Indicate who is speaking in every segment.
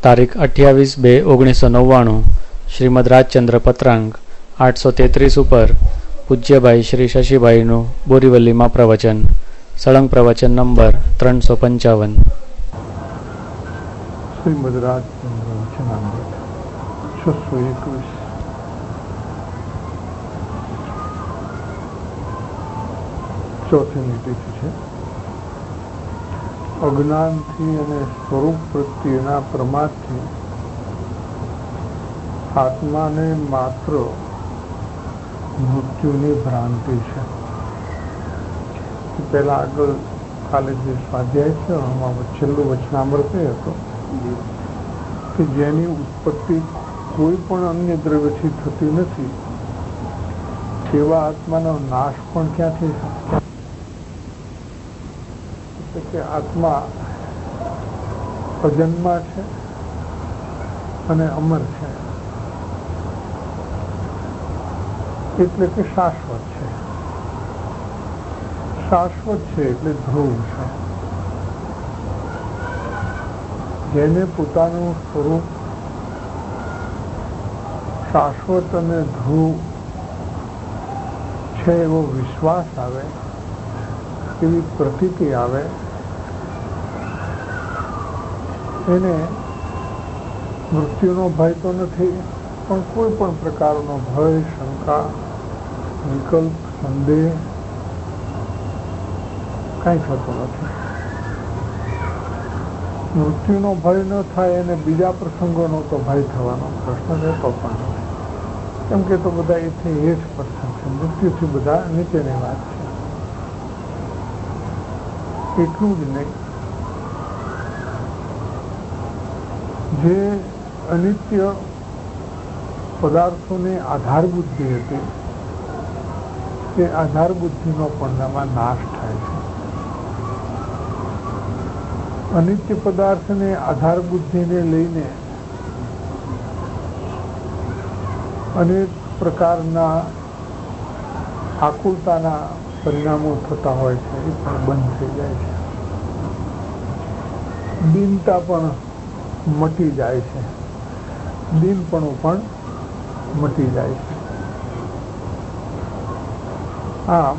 Speaker 1: તારીખ 28/2/1999 શ્રીમદ રાજચંદ્ર પત્રાંગ 833 ઉપર પૂજ્યભાઈ શ્રી શશીભાઈનું બોરીવલીમાં પ્રવચન. સળંગ પ્રવચન નંબર 355.
Speaker 2: શ્રીમદ રાજચંદ્ર વચનામૃત 621. ચોથી નીતિ છે. અજ્ઞાનથી અને સ્વરૂપ પ્રત્યેના પ્રમાદથી આત્માને માત્ર મૃત્યુની ભ્રાંતિ છે. પહેલા આગળ કાલે જે સ્વાધ્યાય છે એમાં છેલ્લું વચનામૃત એ હતો કે જેની ઉત્પત્તિ કોઈ પણ અન્ય દ્રવ્યથી થતી નથી તેવા આત્માનો નાશ પણ ક્યાંથી શક્ય? કે આત્મા અજન્મા છે અને અમર છે, એટલે કે શાશ્વત છે. શાશ્વત છે એટલે ધ્રુવ છે. જેને પોતાનું સ્વરૂપ શાશ્વત અને ધ્રુવ છે એવો વિશ્વાસ આવે, એવી પ્રતીતિ આવે, એને મૃત્યુનો ભય તો નથી, પણ કોઈ પણ પ્રકારનો ભય, શંકા, વિકલ્પ, સંદેહ કાંઈ થતું નથી. મૃત્યુનો ભય ન થાય અને બીજા પ્રસંગોનો તો ભય થવાનો પ્રશ્ન રહેતો પણ નથી. કેમ કે તો બધા એથી એ જ પ્રસંગ છે, મૃત્યુથી બધા નીચેની વાત છે. એટલું જ નહીં, જે અનિત્ય પદાર્થોની આધાર બુદ્ધિ હતી તે આધાર બુદ્ધિનો પણ નાશ થાય છે. અનિત્ય પદાર્થને આધાર બુદ્ધિને લઈને અનેક પ્રકારના આકુલતાના પરિણામો થતા હોય છે, એ પણ બંધ થઈ જાય છે. દીનતા પણ મટી જાય છે, દીનપણું પણ મટી જાય છે. આમ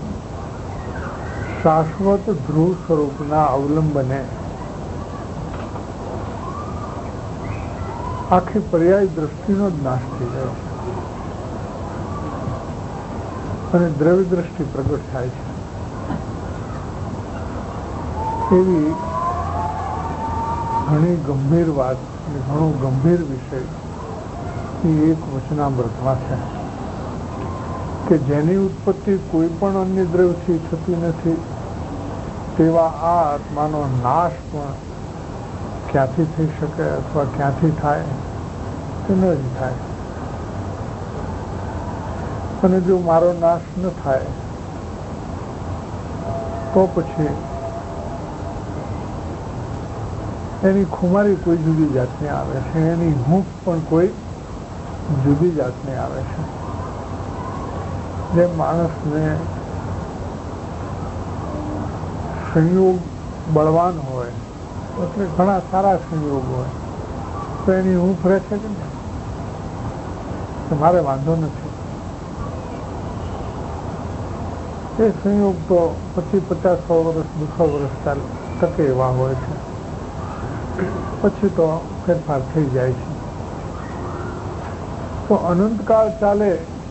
Speaker 2: શાશ્વત ધ્રુવ સ્વરૂપના અવલંબને આખી પર્યાય દ્રષ્ટિનો જ નાશ થઈ જાય છે અને દ્રવ્ય દ્રષ્ટિ પ્રગટ થાય છે. એવી ઘણી ગંભીર વાત, ઘણો ગંભીર વિષય એ એક વચનામૃતમાં છે કે જેની ઉત્પત્તિ કોઈ પણ અન્ય દ્રવ્યથી થતી નથી તેવા આ આત્માનો નાશ પણ ક્યાંથી થઈ શકે અથવા ક્યાંથી થાય તે ન જ થાય. અને જો મારો નાશ ન થાય તો પછી એની ખુમારી કોઈ જુદી જાતની આવે છે, એની હૂંફ પણ કોઈ જુદી જાતની આવે છે. જેમ માણસને સંયોગ બળવાન હોય એટલે ઘણા સારા સંયોગ હોય તો એની હૂંફ રહે છે કે મારે વાંધો નથી. એ સંયોગ તો 50-100 વર્ષ 200 વર્ષ ટકે એવા હોય છે, પછી તો ફેરફાર થઈ જાય છે. તો અનંતકાળ ચાલે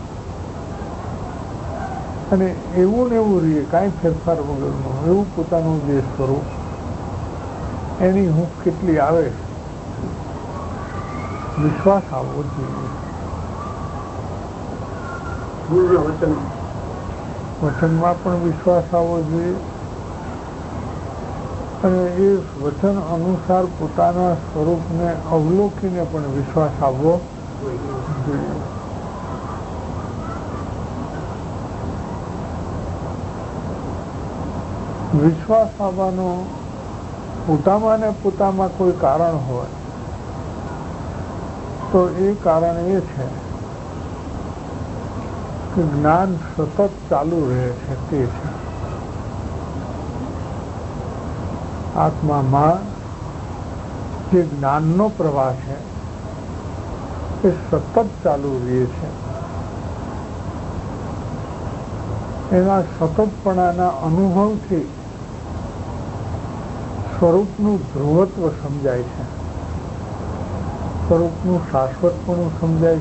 Speaker 2: અને એવું ને એવું રહીએ, કાંઈ ફેરફાર વગરનું એવું પોતાનું જે સ્વરૂપ, એની હૂંફ કેટલી આવે, વિશ્વાસ આવવો જોઈએ. વચનમાં પણ વિશ્વાસ આવવો જોઈએ અને એ વચન અનુસાર પોતાના સ્વરૂપને અવલોકીને પણ વિશ્વાસ આવવો જોઈએ. વિશ્વાસ આવવાનો પોતામાં ને પોતામાં કોઈ કારણ હોય તો એ કારણ એ છે કે જ્ઞાન સતત ચાલુ રહે છે. તે છે આત્મામાં જે જ્ઞાનનો પ્રવાહ છે એ સતત ચાલુ રહે છે. એના સતતપણાના અનુભવથી સ્વરૂપનું ધ્રુવત્વ સમજાય છે, સ્વરૂપનું શાશ્વતપણું સમજાય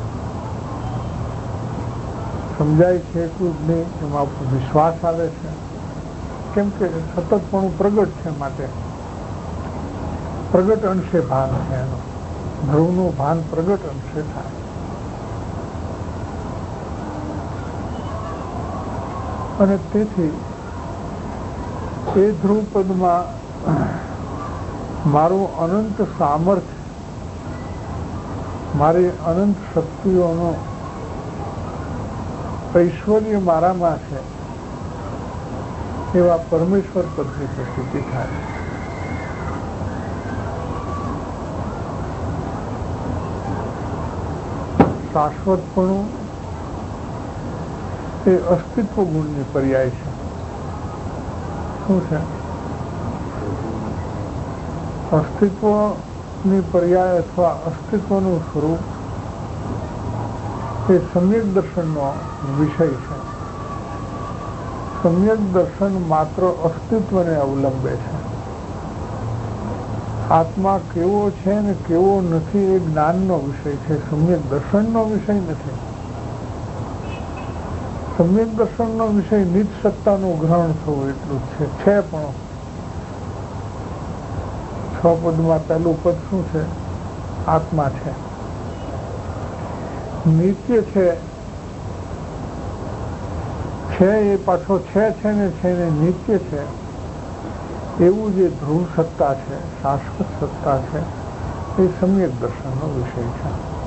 Speaker 2: છે એટલું જ નહીં, એમાં વિશ્વાસ આવે છે. કેમ કે સતતપણું પ્રગટ છે, માટે પ્રગટ અંશે ભાન છે એનું, ધ્રુવનું ભાન પ્રગટ અંશે થાય. અને તેથી એ ધ્રુવપદમાં મારું અનંત સામર્થ્ય, મારી અનંત શક્તિઓનો ઐશ્વર્ય મારામાં છે, એવા પરમેશ્વર પદની પ્રતીતિ થાય. શાશ્વતપણું એ અસ્તિત્વ ગુણની પર્યાય છે. શું છે? અસ્તિત્વની પર્યાય અથવા અસ્તિત્વનું સ્વરૂપ એ સમ્યક દર્શનનો વિષય છે. સમ્યક દર્શન માત્ર અસ્તિત્વને અવલંબે છે. આત્મા કેવો છે ને કેવો નથી એ જ્ઞાનનો વિષય છે, સમ્યક દર્શનનો વિષય નથી. સમ્યક દર્શનનો વિષય નિજ સત્તાનું ગ્રહણ થવું એટલું જ છે. પણ 6 પદમાં પહેલું પદ શું છે? આત્મા છે, નિત્ય છે એ પાછો છે ને નિત્ય છે એવું જે ધ્રુવ સત્તા છે, શાશ્વત સત્તા છે, એ સમ્યક દર્શનનો વિષય છે.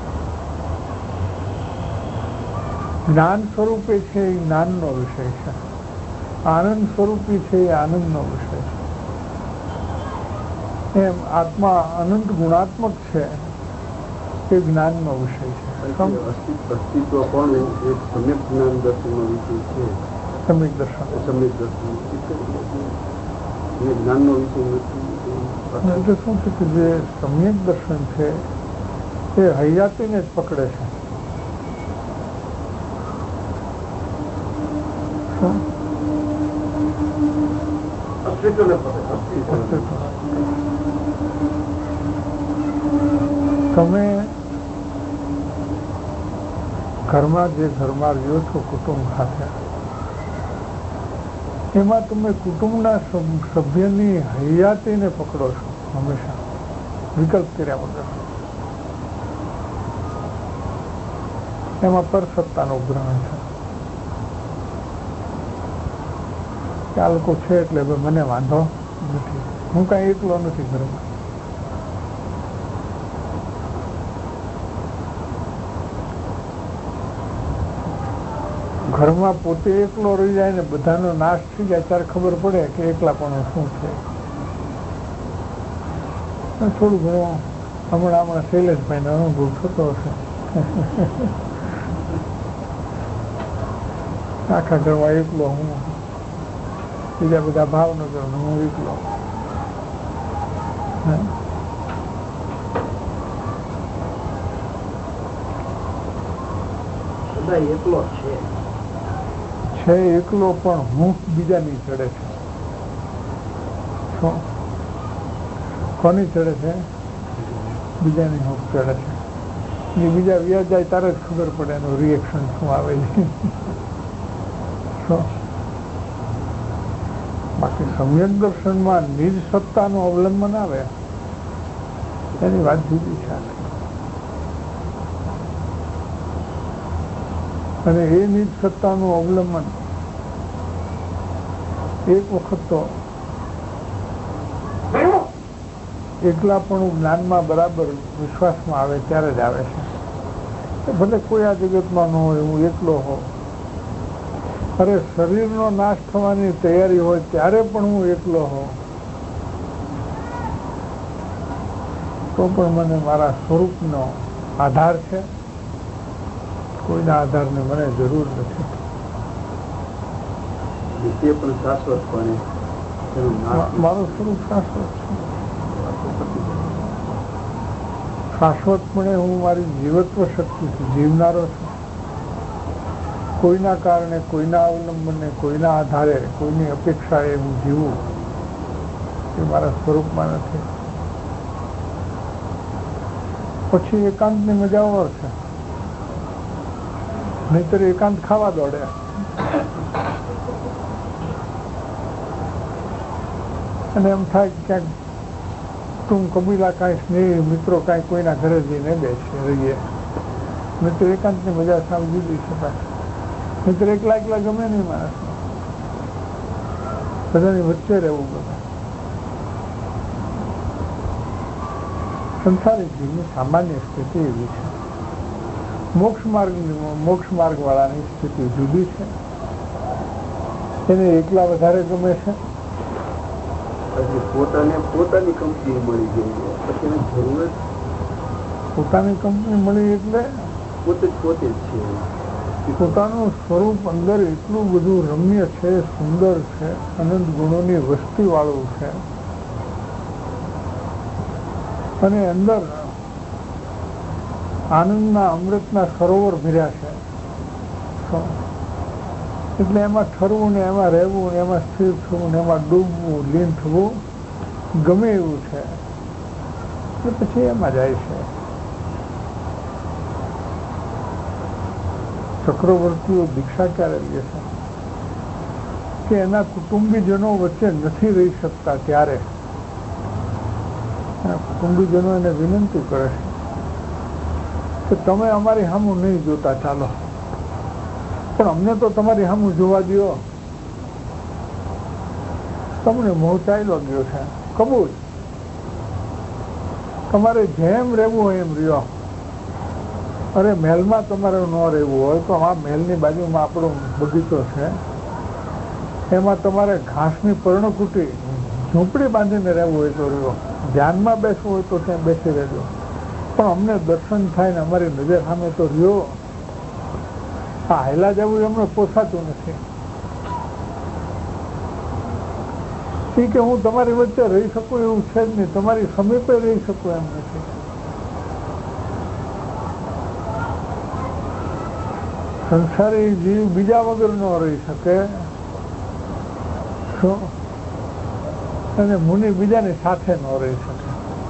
Speaker 2: જ્ઞાન સ્વરૂપે છે એ જ્ઞાનનો વિષય છે. આનંદ સ્વરૂપી છે એ આનંદનો વિષય છે. એમ આત્મા અનંત ગુણાત્મક છે એ જ્ઞાનનો વિષય છે.
Speaker 3: અસ્તિત્વ પણ એક સમ્યક જ્ઞાન દર્શનનો વિષય છે.
Speaker 2: સમ્યક દર્શન
Speaker 3: જ્ઞાનનો વિષય નથી.
Speaker 2: એટલે શું છે કે જે સમ્યક દર્શન છે એ હૈયાતીને જ પકડે છે. તમે ઘરમાં જે ઘરમાં રહ્યો છો કુટુંબ સાથે, એમાં તમે કુટુંબના સભ્યની હૈયાતીને પકડો છો હંમેશા, વિકલ્પ કર્યા વગર. એમાં પરસત્તાનું ગ્રહણ છે કે આ લોકો છે એટલે મને વાંધો નથી, હું કાંઈ એકલો નથી ઘરમાં. ઘરમાં પોતે એકલો રહી જાય ને બધાનો નાશ થઈ જાય ત્યારે ખબર પડે કે એકલાપણું શું છે. થોડું ઘણું હમણાં શૈલેષભાઈને અનુભવ થતો હશે. આખા ઘરમાં એકલો હું, બીજા બધા ભાવનગર હું એકલો.
Speaker 3: એકલો
Speaker 2: છે એકલો, પણ હું બીજાની ચડે છે. કોની ચડે છે? બીજાની હૂંફ ચડે છે. એ બીજા વ્યાજ જાય ત્યારે જ ખબર પડે એનું રિએક્શન શું આવે છે. બાકી સમ્યક દર્શનમાં નિજ સત્તાનું અવલંબન આવે એની વાત જુદી છે. અને એ નિજ સત્તાનું અવલંબન એક વખત તો એકલાપણું જ્ઞાનમાં બરાબર વિશ્વાસમાં આવે ત્યારે જ આવે છે. ભલે કોઈ આ જગતમાં ન હોય, હું એકલો હોઉં, અરે શરીરનો નાશ થવાની તૈયારી હોય ત્યારે પણ હું એકલો હોઉં તો પણ મને મારા સ્વરૂપનો આધાર છે. કોઈના આધારને મને જરૂર નથી.
Speaker 3: પણ શાશ્વત
Speaker 2: મારું સ્વરૂપ શાશ્વત છે. શાશ્વતપણે હું મારી જીવત્વ શક્તિથી જીવનારો છું. કોઈના કારણે, કોઈના અવલંબને, કોઈના આધારે, કોઈની અપેક્ષાએ હું જીવું એ મારા સ્વરૂપમાં નથી. પછી એકાંતની મજા ઓર છે. નહીતર એકાંત ખાવા દોડે. અને એમ થાય ક્યાંક તું કબીલા કાંઈ સ્નેહી મિત્રો કાંઈ કોઈના ઘરે જઈને બેસી રહીએ. નહીતર એકાંતની મજા સાવ જુદી છે. નહીતર એકલા એકલા ગમે નહીં માણસ, બધાની વચ્ચે રહેવું ગમે. સંસારિક જીવની સામાન્ય સ્થિતિ એવી છે. મોક્ષ માર્ગ વાળાની સ્થિતિ જુદી છે. એને એકલા વધારે ગમે છે.
Speaker 3: પોતાની કંપની મળી ગઈ, પછી એની જરૂર
Speaker 2: પોતાની કંપની મળી એટલે
Speaker 3: પોતે જ છે.
Speaker 2: પોતાનું સ્વરૂપ અંદર એટલું બધું રમ્ય છે, સુંદર છે, અનંત ગુણોની વસ્તી વાળું છે, અને અંદર આનંદના અમૃતના સરોવર ભર્યા છે. એટલે એમાં ઠરવું ને એમાં રહેવું ને એમાં સ્થિર થવું ને એમાં ડૂબવું, લીન થવું ગમે એવું છે. એટલે પછી એમાં જાય છે. ચક્રવર્તીઓ દીક્ષા ક્યારે લે છે કે એના કુટુંબીજનો વચ્ચે નથી રહી શકતા ત્યારે કુટુંબીજનો એને વિનંતી કરે છે કે તમે અમારી સામું નહીં જોતા, ચાલો, પણ અમને તો તમારી સામું જોવા દો. તમને મોહ ચાલ્યો ગયો છે, કબૂલ. તમારે જેમ રહેવું હોય એમ રહ્યો. અરે મહેલમાં તમારે ન રહેવું હોય તો આ મહેલની બાજુમાં આપણો બગીચો છે, એમાં તમારે ઘાસની પર્ણકુટી ઝૂંપડી બાંધીને રહેવું હોય તો રહ્યો. ધ્યાનમાં બેસવું હોય તો ત્યાં બેસી રહેજો, પણ અમને દર્શન થાય ને અમારી નજર સામે તો રહ્યો. આ હાયલા જવું એમને પોસાતું નથી. એ કે હું તમારી વચ્ચે રહી શકું એવું છે જ નહીં, તમારી સમીપે રહી શકું એમ નથી. સંસારી જીવ બીજા વગર ન રહી શકે, અને મુનિ બીજાની સાથે ન રહી શકે.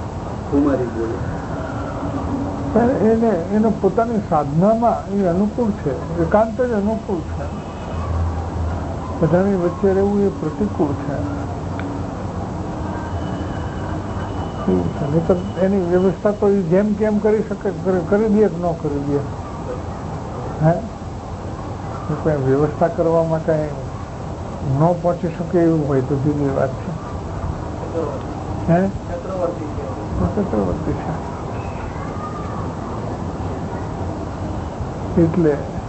Speaker 2: એને પોતાની સાધનામાં એ અનુકૂળ છે, એકાંત જ અનુકૂળ છે. બધાની વચ્ચે રહેવું એ પ્રતિકૂળ છે. એની વ્યવસ્થા તો એ જેમ કેમ કરી શકે, કરી દે કે ન કરી દે. હે કઈ વ્યવસ્થા કરવામાં કઈ ન પહોંચી શકે એવું હોય તો જુદી વાત છે. હે ચક્રવર્તી છે. એટલે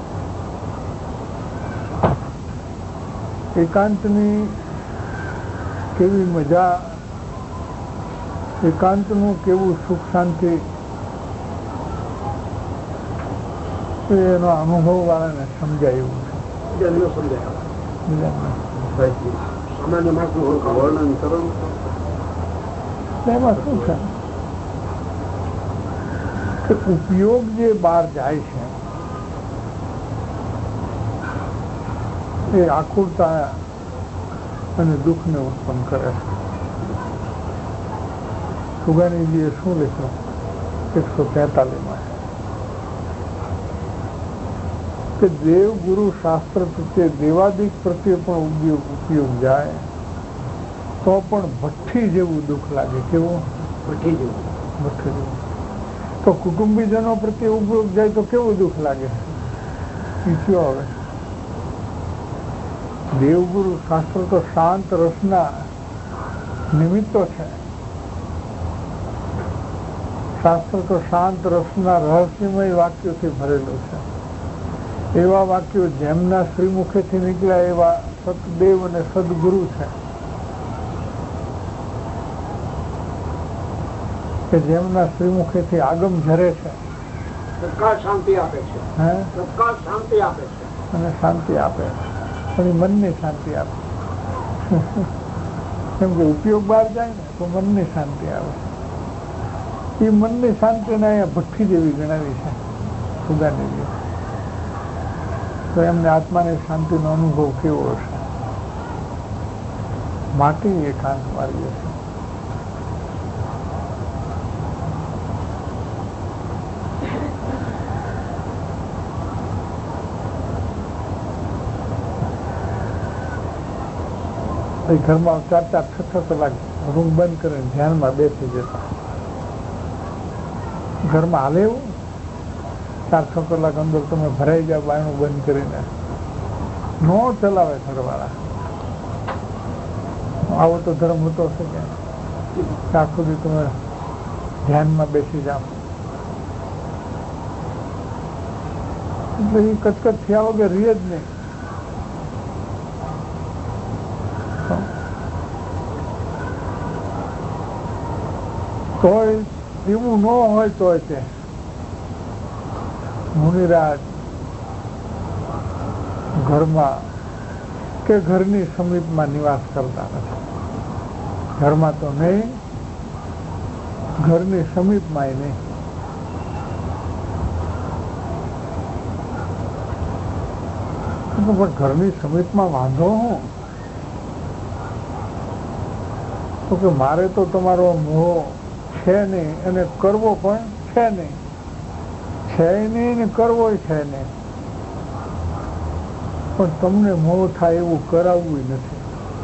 Speaker 2: એકાંતની કેવી મજા, એકાંતનું કેવું સુખ શાંતિ, એનો અનુભવ વાળાને સમજાય એવું છે. એમાં શું છે કે ઉપયોગ જે બહાર જાય છે એ આકુરતા અને દુઃખને ઉત્પન્ન કરે છે. સુગાનીજીએ શું લખ્યું 143માં કે દેવ ગુરુ શાસ્ત્ર પ્રત્યે, દેવાદિક પ્રત્યે પણ ઉપયોગ જાય તો પણ ભઠ્ઠી જેવું દુઃખ લાગે. કેવું? ભઠ્ઠી જેવું. તો કુટુંબીજનો પ્રત્યે ઉપયોગ જાય તો કેવું દુઃખ લાગે? ઈચ્છ્યો હવે દેવગુરુ શાસ્ત્ર તો શાંત રસના નિમિત્તો છે. શાસ્ત્ર તો શાંત રસના રહસ્યમય વાક્યોથી ભરેલું છે. એવા વાક્યો જેમના શ્રીમુખેથી નીકળ્યા એવા સતદેવ અને સદગુરુ છે કે જેમના શ્રીમુખેથી આગમ ઝરે છે,
Speaker 3: શાંતિ આપે છે.
Speaker 2: હે
Speaker 3: શાંતિ આપે છે
Speaker 2: અને શાંતિ આપે, પણ મનની શાંતિ આપે. કેમ કે ઉપયોગ બહાર જાય ને તો મનની શાંતિ આવે. એ મનની શાંતિને અહીંયા ભઠ્ઠી જેવી ગણાવી છે સુદાની. તો એમને આત્માની શાંતિનો અનુભવ કેવો હશે? માટી એકાંત મારી હશે. ઘરમાં 4-4-6 કલાક રૂમ બંધ કરીને ધ્યાનમાં બેસી જતા. ઘરમાં હાલે એવું 4-6 કલાક અંદર તમે ભરાઈ જાઓ બાયણું બંધ કરીને. નો ચલાવે ઘરવાળા. આવો તો ધર્મ હોતો હશે કે ત્યાં સુધી તમે ધ્યાનમાં બેસી જાઓ. એટલે એ કચકચ થયા વગર રીએ જ નહીં. તોય એવું ન હોય તોય તે મુનિરાજ ઘરમાં કે ઘરની સમીપમાં નિવાસ કરતા નથી. ઘરમાં તો નહીં, ઘરની સમીપમાં નહીં. પણ ઘરની સમીપમાં વાંધો હું? તો કે મારે તો તમારો મોહ છે નહીં અને કરવો પણ છે નહીં. છે નહીં ને કરવો છે નહીં. પણ તમને મોહ થાય એવું કરાવવું નથી.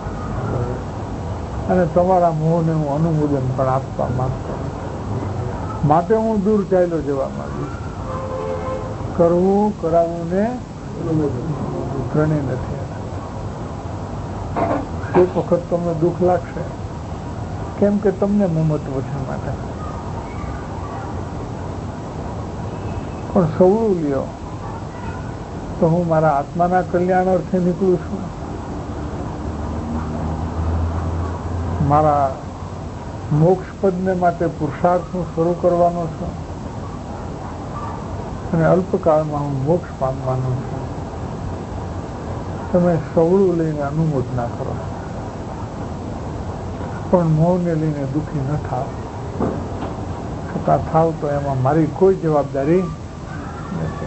Speaker 2: અને તમારા મોહને હું અનુમોદન પણ આપવા માંગતો માટે હું દૂર ચાલ્યો જવા માંગુ. કરવું કરાવવું ને ત્રણેય નથી. એક વખત તમને દુઃખ લાગશે, કેમ કે તમને મમત્વ છે માટે. પણ સવળું લ્યો તો હું મારા આત્માના કલ્યાણ અર્થે નીકળું છું. મારા મોક્ષ પદને માટે પુરુષાર્થ હું શરૂ કરવાનો છું અને અલ્પકાળમાં હું મોક્ષ પામવાનો છું. તમે સવળું લઈને અનુમોદના કરો, પણ મોહને લઈને દુઃખી ન થાવ. છતાં થાવ તો એમાં મારી કોઈ જવાબદારી નથી.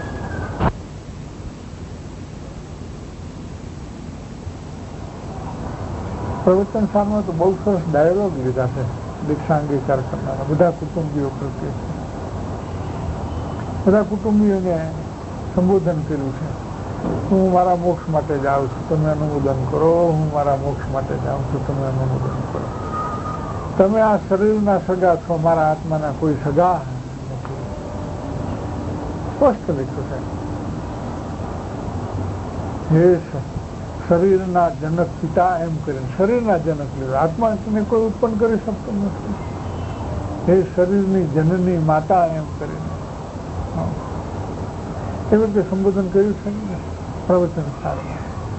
Speaker 2: પ્રવચન સામે તો બહુ સરસ ડાયલોગ લીધા છે દીક્ષા અંગીકાર કરનારા બધા કુટુંબીઓ પ્રત્યે. બધા કુટુંબીઓને સંબોધન કર્યું છે. હું મારા મોક્ષ માટે જાઉં છું, તમે અનુમોદન કરો. હું મારા મોક્ષ માટે જાઉં છું, તમે અનુમોદન કરો. તમે આ શરીરના સગા છો, મારા આત્માના કોઈ સગા નથી. સ્પષ્ટ લખ્યું છે. હે શરીરના જનક પિતા એમ કરીને શરીરના જનક લીધો. આત્મા તમે કોઈ ઉત્પન્ન કરી શકતો નથી. હે શરીરની જનની માતા એમ કરીને એવી રીતે સંબોધન કર્યું છે પ્રવચન સારમાં.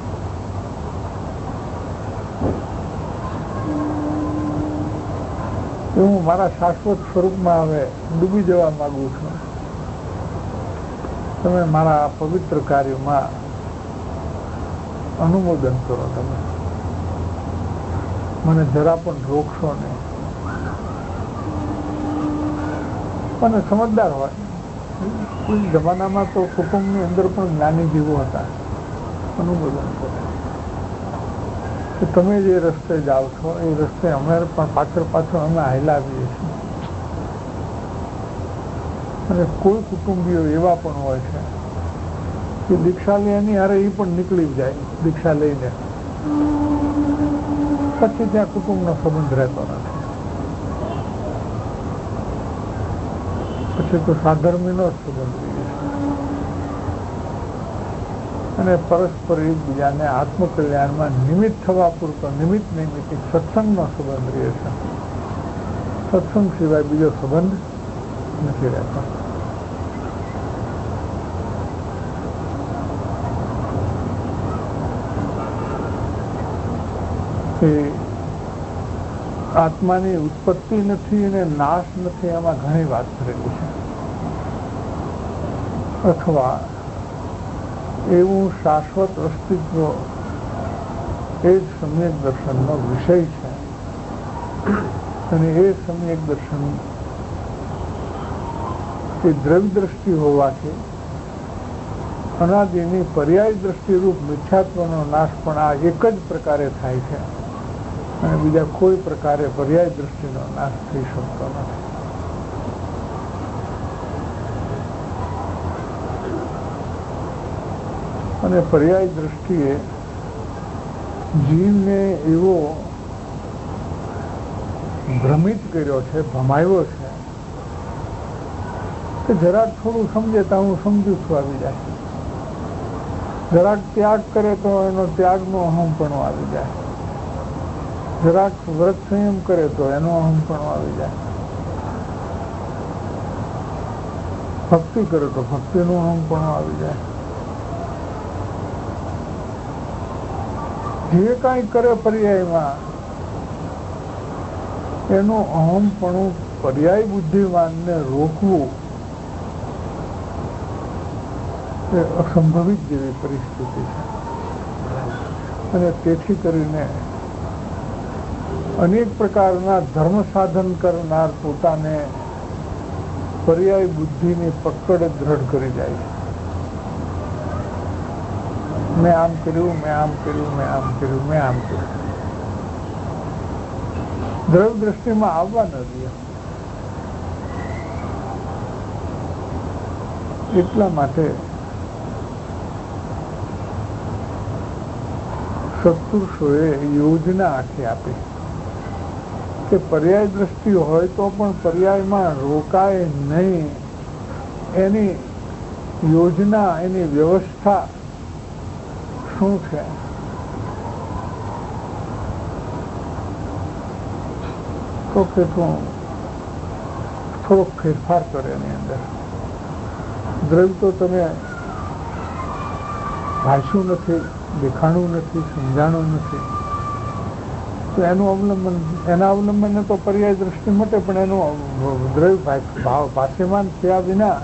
Speaker 2: હું મારા શાશ્વત સ્વરૂપમાં હવે ડૂબી જવા માંગુ છું. તમે મારા પવિત્ર કાર્યમાં અનુમોદન કરો. તમે મને જરા પણ રોકશો નહીં. અને સમજદાર હોય. કોઈ જમાનામાં તો કુટુંબની અંદર પણ જ્ઞાની જીવો હતા. અનુમોદન કરે કે તમે જે રસ્તે જાઓ છો એ રસ્તે અમે પણ પાછળ અમે હાલ્યા આવીએ છીએ. અને કોઈ કુટુંબીઓ એવા પણ હોય છે કે દીક્ષા લેવાની હારે એ પણ નીકળી જાય દીક્ષા લઈને, પછી ત્યાં કુટુંબનો સંબંધ રહેતો નથી. પછી તો સાધર્મીનો જ સંબંધ રહે છે. અને પરસ્પર એકબીજાને આત્મકલ્યાણમાં નિમિત્ત થવા પૂરતો નિમિત્ત નૈમિત્તિક સત્સંગનો સંબંધ રહે છે. સત્સંગ સિવાય બીજો સંબંધ નથી રહેતો. આત્માની ઉત્પત્તિ નથી અને નાશ નથી, એમાં ઘણી વાત કરેલી છે. અથવા એવું શાશ્વત અસ્તિત્વ એ જ સમ્યક દર્શનનો વિષય છે. અને એ સમ્યક દર્શન એ દ્રવ્ય દ્રષ્ટિ હોવાથી અનાદિની પર્યાય દ્રષ્ટિરૂપ મિથ્યાત્વનો નાશ પણ આ એક જ પ્રકારે થાય છે અને બીજા કોઈ પ્રકારે પર્યાય દ્રષ્ટિનો નાશ થઈ શકતો નથી. અને પર્યાય દ્રષ્ટિએ જીવને એવો ભ્રમિત કર્યો છે, ભમાયો છે કે જરાક થોડું સમજે તો હું સમજુ છું આવી જાય, જરાક ત્યાગ કરે તો એનો ત્યાગનો અહમપણો આવી જાય, જરાક વ્રત સંયમ કરે તો એનો અહમપણો આવી જાય, ભક્તિ કરે તો ભક્તિનો અહમપણો આવી જાય. જે કાંઈ કરે પર્યાયમાં એનું અહમપણું પર્યાય બુદ્ધિમાનને રોકવું એ અસંભવિત જેવી પરિસ્થિતિ છે. અને તેથી કરીને અનેક પ્રકારના ધર્મ સાધન કરનાર પોતાને પર્યાય બુદ્ધિની પકડ દ્રઢ કરી જાય છે. મેં આમ કર્યું, મેં આમ કર્યું, મેં આમ કર્યું, મેં આમ કર્યું. દ્રવ્ય દ્રષ્ટિમાં આવવા ન દે. એટલા માટે સત્પુરુષોએ યોજના આખી આપી કે પર્યાય દ્રષ્ટિ હોય તો પણ પર્યાયમાં રોકાય નહીં, એની યોજના, એની વ્યવસ્થા શું છે? તો કે તું થોડોક ફેરફાર કરે એની અંદર. દ્રવ્ય તો તમે ભાષ્યું નથી, દેખાણું નથી, સમજાણું નથી, તો એનું અવલંબન, એના અવલંબનને તો પર્યાય દ્રષ્ટિ મટે, પણ એનું દ્રવ્ય ભાવ ભાષ્યમાન થયા વિના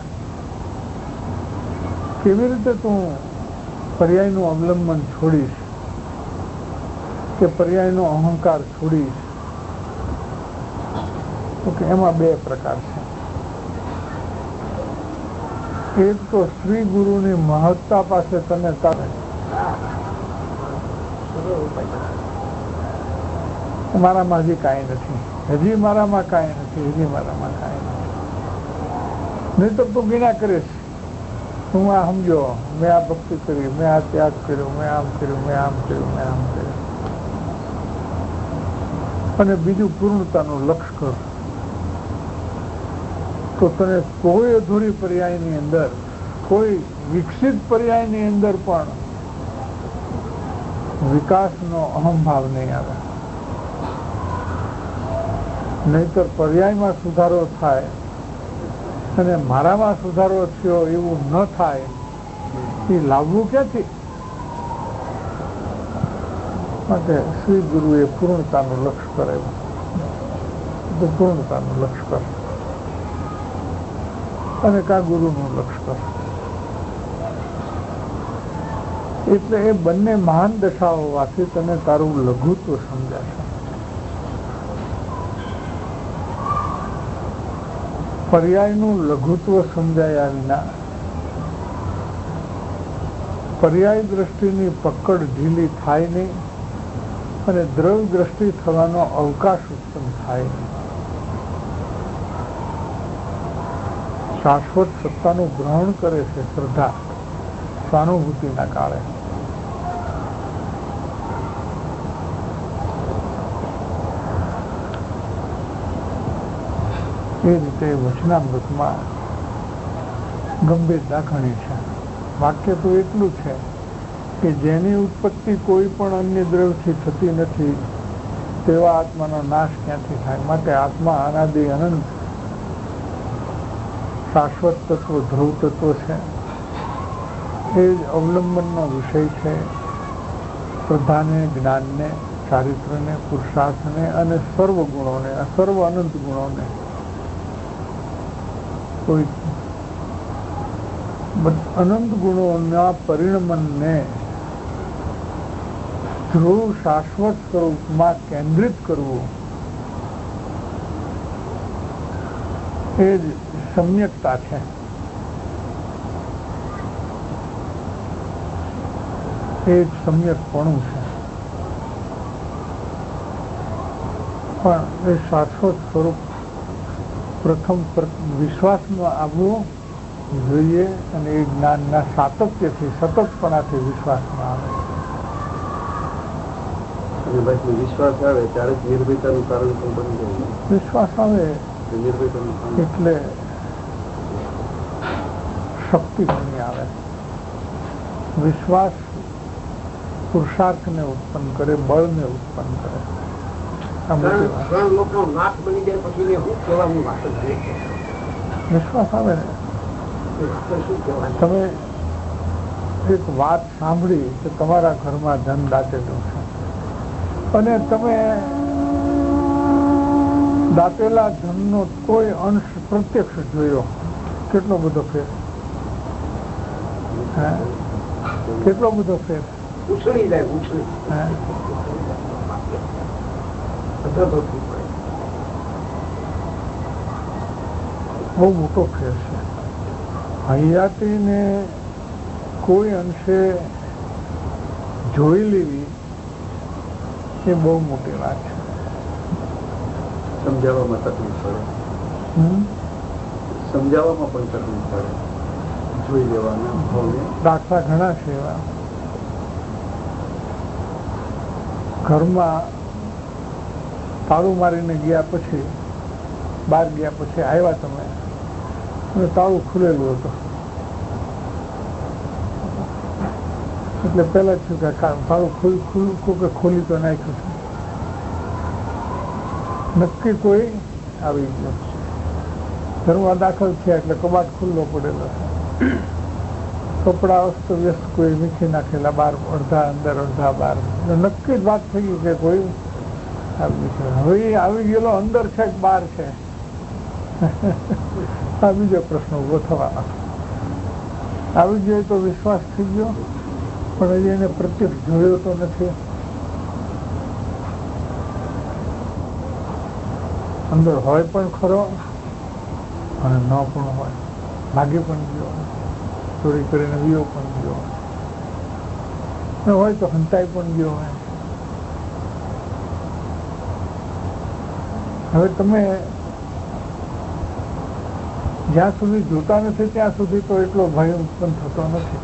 Speaker 2: કેવી રીતે તું પર્યાયનું અવલંબન છોડીશ કે પર્યાયનો અહંકાર છોડીશ? તો કે એમાં બે પ્રકાર છે. એક તો શ્રી ગુરુની મહત્તા પાસે તને તારે મારામાં હજી કાંઈ નથી, હજી મારામાં કાંઈ નથી, હજી મારામાં કાંઈ નથી, નહીં તો તું વિના કરીશ. હું આ સમજો, મેં આ ભક્તિ કરી, મેં આ ત્યાગ કર્યો, મેં આમ કર્યું, મેં આમ કર્યું, મેં આમ કર્યું. અને બીજું પૂર્ણતાનું લક્ષ્ય કર તો તને કોઈ અધૂરી પર્યાયની અંદર, કોઈ વિકસિત પર્યાયની અંદર પણ વિકાસનો અહમભાવ નહીં આવે. નહીતર પર્યાયમાં સુધારો થાય અને મારામાં સુધારો થયો એવું ન થાય, એ લાવવું ક્યાંથી? માટે શ્રી ગુરુએ પૂર્ણતાનું લક્ષ્ય કરાવ્યું. તો પૂર્ણતાનું લક્ષ્ય કર અને કા ગુરુનું લક્ષ્ય કર. એટલે એ બંને મહાન દશા હોવાથી તને તારું લઘુત્વ સમજાશે. પર્યાયનું લઘુત્વ સમજાયા વિના પર્યાય દ્રષ્ટિની પકડ ઢીલી થાય નહીં અને દ્રવ્ય દ્રષ્ટિ થવાનો અવકાશ ઉત્પન્ન થાય નહીં. શાશ્વત સત્તાનું ગ્રહણ કરે છે શ્રદ્ધા સ્વાનુભૂતિના કાળે. એ રીતે વચનામૃતમાં ગંભીરતા ઘણી છે. વાક્ય તો એટલું છે કે જેની ઉત્પત્તિ કોઈ પણ અન્ય દ્રવ્યથી થતી નથી તેવા આત્માનો નાશ ક્યાંથી થાય? માટે આત્મા અનાદિ અનંત શાશ્વત તત્વ, ધ્રુવ તત્વ છે. એ જ અવલંબનનો વિષય છે. શ્રદ્ધાને, જ્ઞાનને, ચારિત્રને, પુરુષાર્થને અને સર્વ ગુણોને, સર્વ અનંત ગુણોને, કોઈ અનંત ગુણોના પરિણમનને ધ્રુવ શાશ્વત સ્વરૂપમાં કેન્દ્રિત કરવું, એ એ જ સમ્યકતા છે. એ જ સમ્યકપણું છે. પણ એ શાશ્વત સ્વરૂપ પ્રથમ વિશ્વાસમાં આવવું જોઈએ અને એ જ્ઞાનના સાતત્યથી સતતપણાથી વિશ્વાસમાં આવે.
Speaker 3: અને પછી વિશ્વાસ આવે ત્યારે જ નિર્ભયતાનું કારણ પણ બની જાય.
Speaker 2: વિશ્વાસ આવે એટલે શક્તિ ઘણી આવે. વિશ્વાસ પુરુષાર્થને ઉત્પન્ન કરે, બળને ઉત્પન્ન કરે. વિશ્વાસ આવે ને તમે એક વાત સાંભળી કે તમારા ઘરમાં ધન દાટેલું છે અને તમે દાટેલા ધનનો કોઈ અંશ પ્રત્યક્ષ જોયો, કેટલો બધો ફેર, કેટલો બધો ફેર.
Speaker 4: ઉછળી જાય, ઉછળી
Speaker 2: બહુ મોટો ફેર છે. હયાતીને કોઈ અંશે જોઈ લેવી એ બહુ મોટી વાત છે.
Speaker 3: સમજાવવામાં તકલીફ પડે, સમજાવવામાં પણ તકલીફ પડે. જોઈ લેવાના ભાવને
Speaker 2: દાખલા ઘણા છે એવા. ઘરમાં તાળું મારીને ગયા પછી, બહાર ગયા પછી આવ્યા તમે અને તાળું ખુલેલું હતું. એટલે પેલા જ શું કે તાળું ખોલી તો નાખ્યું છે, નક્કી કોઈ આવી ગયો. ઘરમાં દાખલ થયા એટલે કબાટ ખુલ્લો પડેલો છે, કપડા અસ્ત વ્યસ્ત કોઈ મીખી નાખેલા, બહાર અડધા અંદર અડધા બહાર. નક્કી જ વાત થઈ ગઈ કે કોઈ આવી છે. હવે એ આવી ગયેલો અંદર છે કે બહાર છે, આ બીજો પ્રશ્ન ઉભો થવાનો. આવી ગયો તો વિશ્વાસ થઈ ગયો, પણ હજી એને પ્રત્યક્ષ જોયો તો નથી. અંદર હોય પણ ખરો અને ન પણ હોય, ભાગી પણ ગયો, ચોરી કરીને વિયો પણ ગયો હોય, તો હંતાઈ પણ ગયો હોય. હવે તમે જ્યાં સુધી જોતા નથી ત્યાં સુધી તો એટલો ભય ઉત્પન્ન થતો નથી.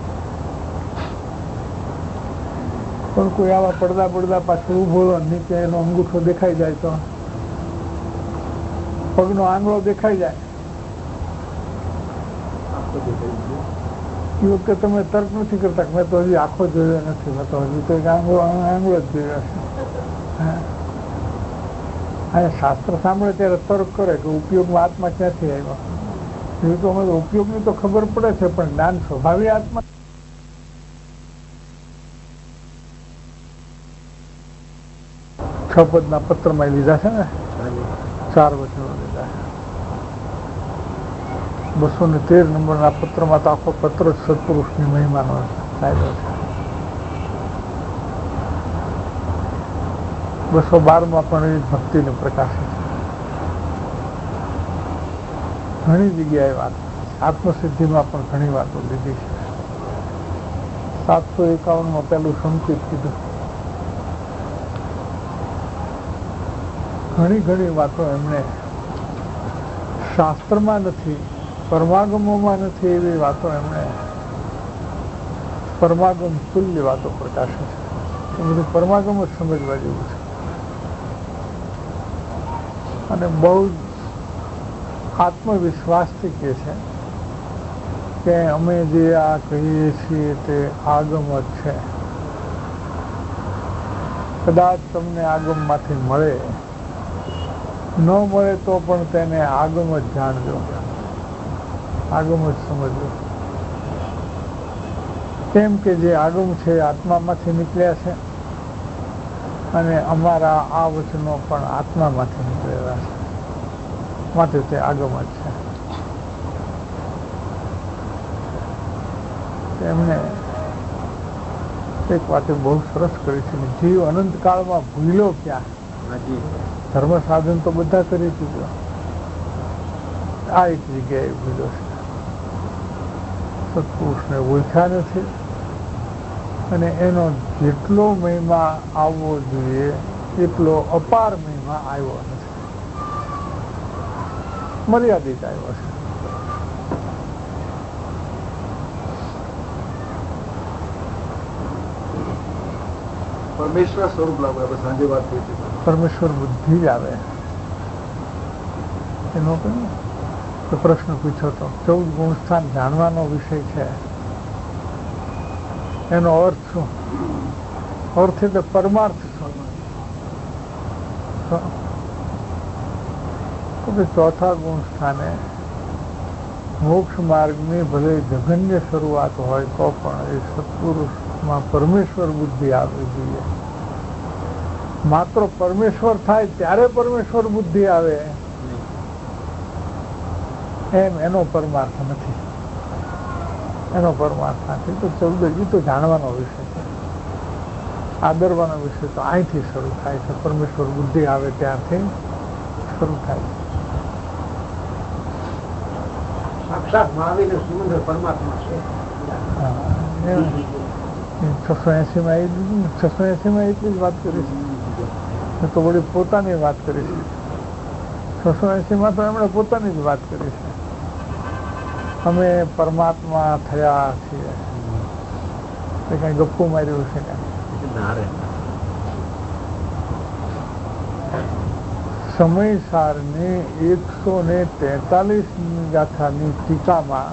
Speaker 2: પણ કોઈ આવા પડદા પાછળ ઉભો નીચે એનો અંગૂઠો દેખાઈ જાય તો, પગનો આંગળો દેખાઈ જાય, એ વખતે તમે તર્ક નથી કરતા મેં તો હજી આખો જોયો નથી, મેં તો હજી તો એક આંગળો જ જોયો છે. અહીંયા શાસ્ત્ર સાંભળે ત્યારે તર્ક કરે કે ઉપયોગમાં આત્મા ક્યાંથી આવ્યો. એ તો અમે ઉપયોગની તો ખબર પડે છે, પણ જ્ઞાન સ્વભાવી આત્મા છ પદના પત્રમાં લીધા છે ને, 4 વચનો લીધા છે. 213 નંબરના પત્રમાં તો આખો પત્ર સત્પુરુષની મહિમાનો ફાયદો છે. 212માં પણ એ ભક્તિને પ્રકાશે છે. ઘણી જગ્યાએ વાત, આત્મસિદ્ધિમાં પણ ઘણી વાતો લીધી છે. 751માં પેલું સંકેત કીધું. ઘણી વાતો એમણે શાસ્ત્રમાં નથી, પરમાગમોમાં નથી એવી વાતો એમણે પરમાગમ તુલ્ય વાતો પ્રકાશે છે. એ બધું પરમાગમ જ સમજવા જેવું છે. અને બહુ આત્મવિશ્વાસથી કહે છે કે અમે જે આ કહીએ છીએ તે આગમ જ છે. કદાચ તમને આગમમાંથી મળે, ન મળે તો પણ તેને આગમ જ જાણજો, આગમ જ સમજજો. કેમ કે જે આગમ છે આત્મામાંથી નીકળ્યા છે અને અમારા આ વચનો પણ આત્મામાંથી નીકળેલા છે, માટે તે આગમ જ છે. એમણે એક વાતે બહુ સરસ કરી છે કે જીવ અનંતકાળમાં ભૂલ્યો ક્યાં. ધર્મ સાધન તો બધા કરી ચૂક્યો, આ એક જગ્યાએ ભૂલો છે. સત્પુરુષને ઓળખ્યા નથી અને એનો જેટલો મહિમા આવવો જોઈએ એટલો અપાર મહિમા આવ્યો નથી, મર્યાદિત આવ્યો છે.
Speaker 3: પરમેશ્વર સ્વરૂપ લાગે. આપણે સાંજે વાત કરી હતી,
Speaker 2: પરમેશ્વર બુદ્ધિ જ આવે એનો તો પ્રશ્ન પૂછ્યો તો 14 ગુણ સ્થાન જાણવાનો વિષય છે. એનો અર્થ શું? અર્થ એટલે પરમાર્થ શું? તો ચોથા ગુણ સ્થાને મોક્ષ માર્ગની ભલે જઘન્ય શરૂઆત હોય તો પણ એ સત્પુરુષમાં પરમેશ્વર બુદ્ધિ આવવી જોઈએ. માત્ર પરમેશ્વર થાય ત્યારે પરમેશ્વર બુદ્ધિ આવે એમ એનો પરમાર્થ નથી. એનો પરમાર્થ નથી. તો 14 તો જાણવાનો વિષય છે, આદરવાનો વિષય તો અહીંથી શરૂ થાય છે. પરમેશ્વર બુદ્ધિ આવે ત્યારથી શરૂ થાય છે.
Speaker 3: સાક્ષાત મહાવીર સુંદર પરમાત્મા છે.
Speaker 2: 680 એટલી જ વાત કરી છે. તો વળી પોતાની વાત કરી છે. 680 તો એમણે પોતાની જ વાત કરી છે. અમે પરમાત્મા થયા છીએ. કઈ ગપ્પું માર્યું છે કે સમયસારની 143 ગાથાની ટીકામાં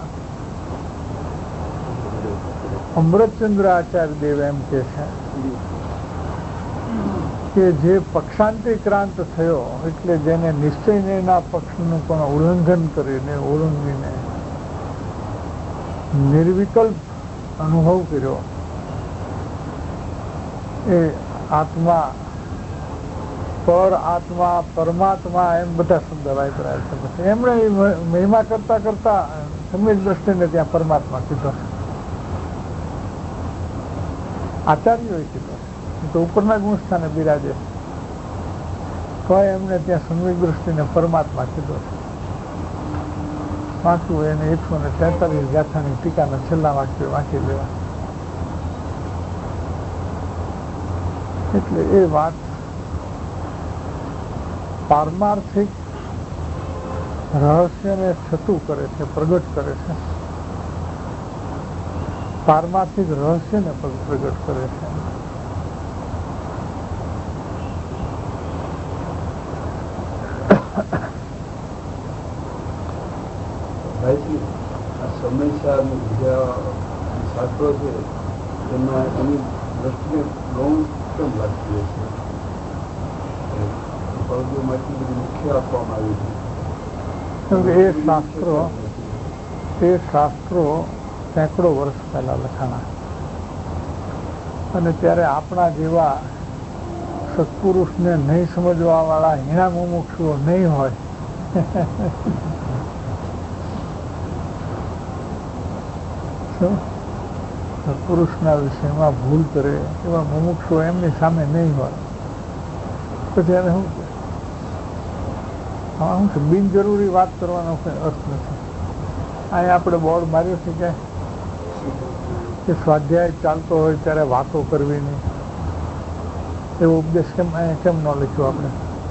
Speaker 2: અમૃતચંદ્ર આચાર્ય દેવ એમ કે છે કે જે પક્ષાંતિક્રાંત થયો એટલે જેને નિશ્ચયના પક્ષનું પણ ઉલ્લંઘન કરીને ઓળંગીને નિર્વિકલ્પ અનુભવ કર્યો એ આત્મા, પર આત્મા, પરમાત્મા એમ બધા શબ્દ વાપરાય છે. પછી એમણે મહિમા કરતા કરતા સમ્યક દ્રષ્ટિને ત્યાં પરમાત્મા કીધો છે. આચાર્યોએ કીધો છે તો ઉપરના ગુણસ્થાને બિરાજે તો એમને ત્યાં સમ્યક દ્રષ્ટિને પરમાત્મા કીધો છે. વાંચવું એને 143 ગાથાની ટીકાના છેલ્લા વાક્યો વાંચી લેવા. એટલે એ વાત પારમાર્થિક રહસ્યને છતું કરે છે, પ્રગટ કરે છે. પારમાર્થિક રહસ્યને પ્રગટ કરે છે.
Speaker 3: સમયસારની બીજા શાસ્ત્રો છે એમાં એની દ્રષ્ટિને ગૌણ કેમ લાગતી હશે? પરદુમાંથી બધી મુખ્ય આપવામાં આવી છે.
Speaker 2: એ શાસ્ત્રો સેંકડો વર્ષ પહેલા લખાણા અને ત્યારે આપણા જેવા સત્પુરુષને નહીં સમજવા વાળા હીણા મુમુક્ષુઓ નહીં હોય સત્પુરુષના વિષયમાં ભૂલ કરે એવા મુમુક્ષુઓ એમની સામે નહીં હોય પછી એને શું છે બિનજરૂરી વાત કરવાનો કોઈ અર્થ નથી. અહીંયા આપણે બોર્ડ માર્યું છે કે સ્વાધ્યાય ચાલતો હોય ત્યારે વાતો કરવી નહીં એવો ઉપદેશ કેમ અહીંયા કેમ ન લખ્યો આપણે?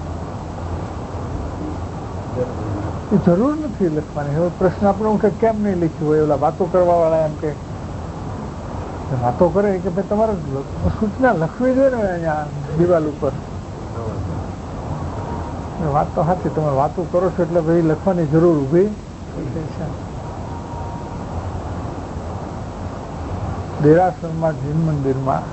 Speaker 2: એ જરૂર નથી લખવાની. એવો પ્રશ્ન આપણે હું કેમ નહીં લખ્યું હોય? ઓલા વાતો કરવા વાળા એમ કે વાતો કરે કે ભાઈ તમારે સૂચના લખવી જોઈએ ને અહીંયા દિવાલ ઉપર. વાત તો સાચી, તમે વાતો કરો છો એટલે ભાઈ લખવાની જરૂર ઊભી થઈ છે. દેરાસરમાં જૈન મંદિરમાં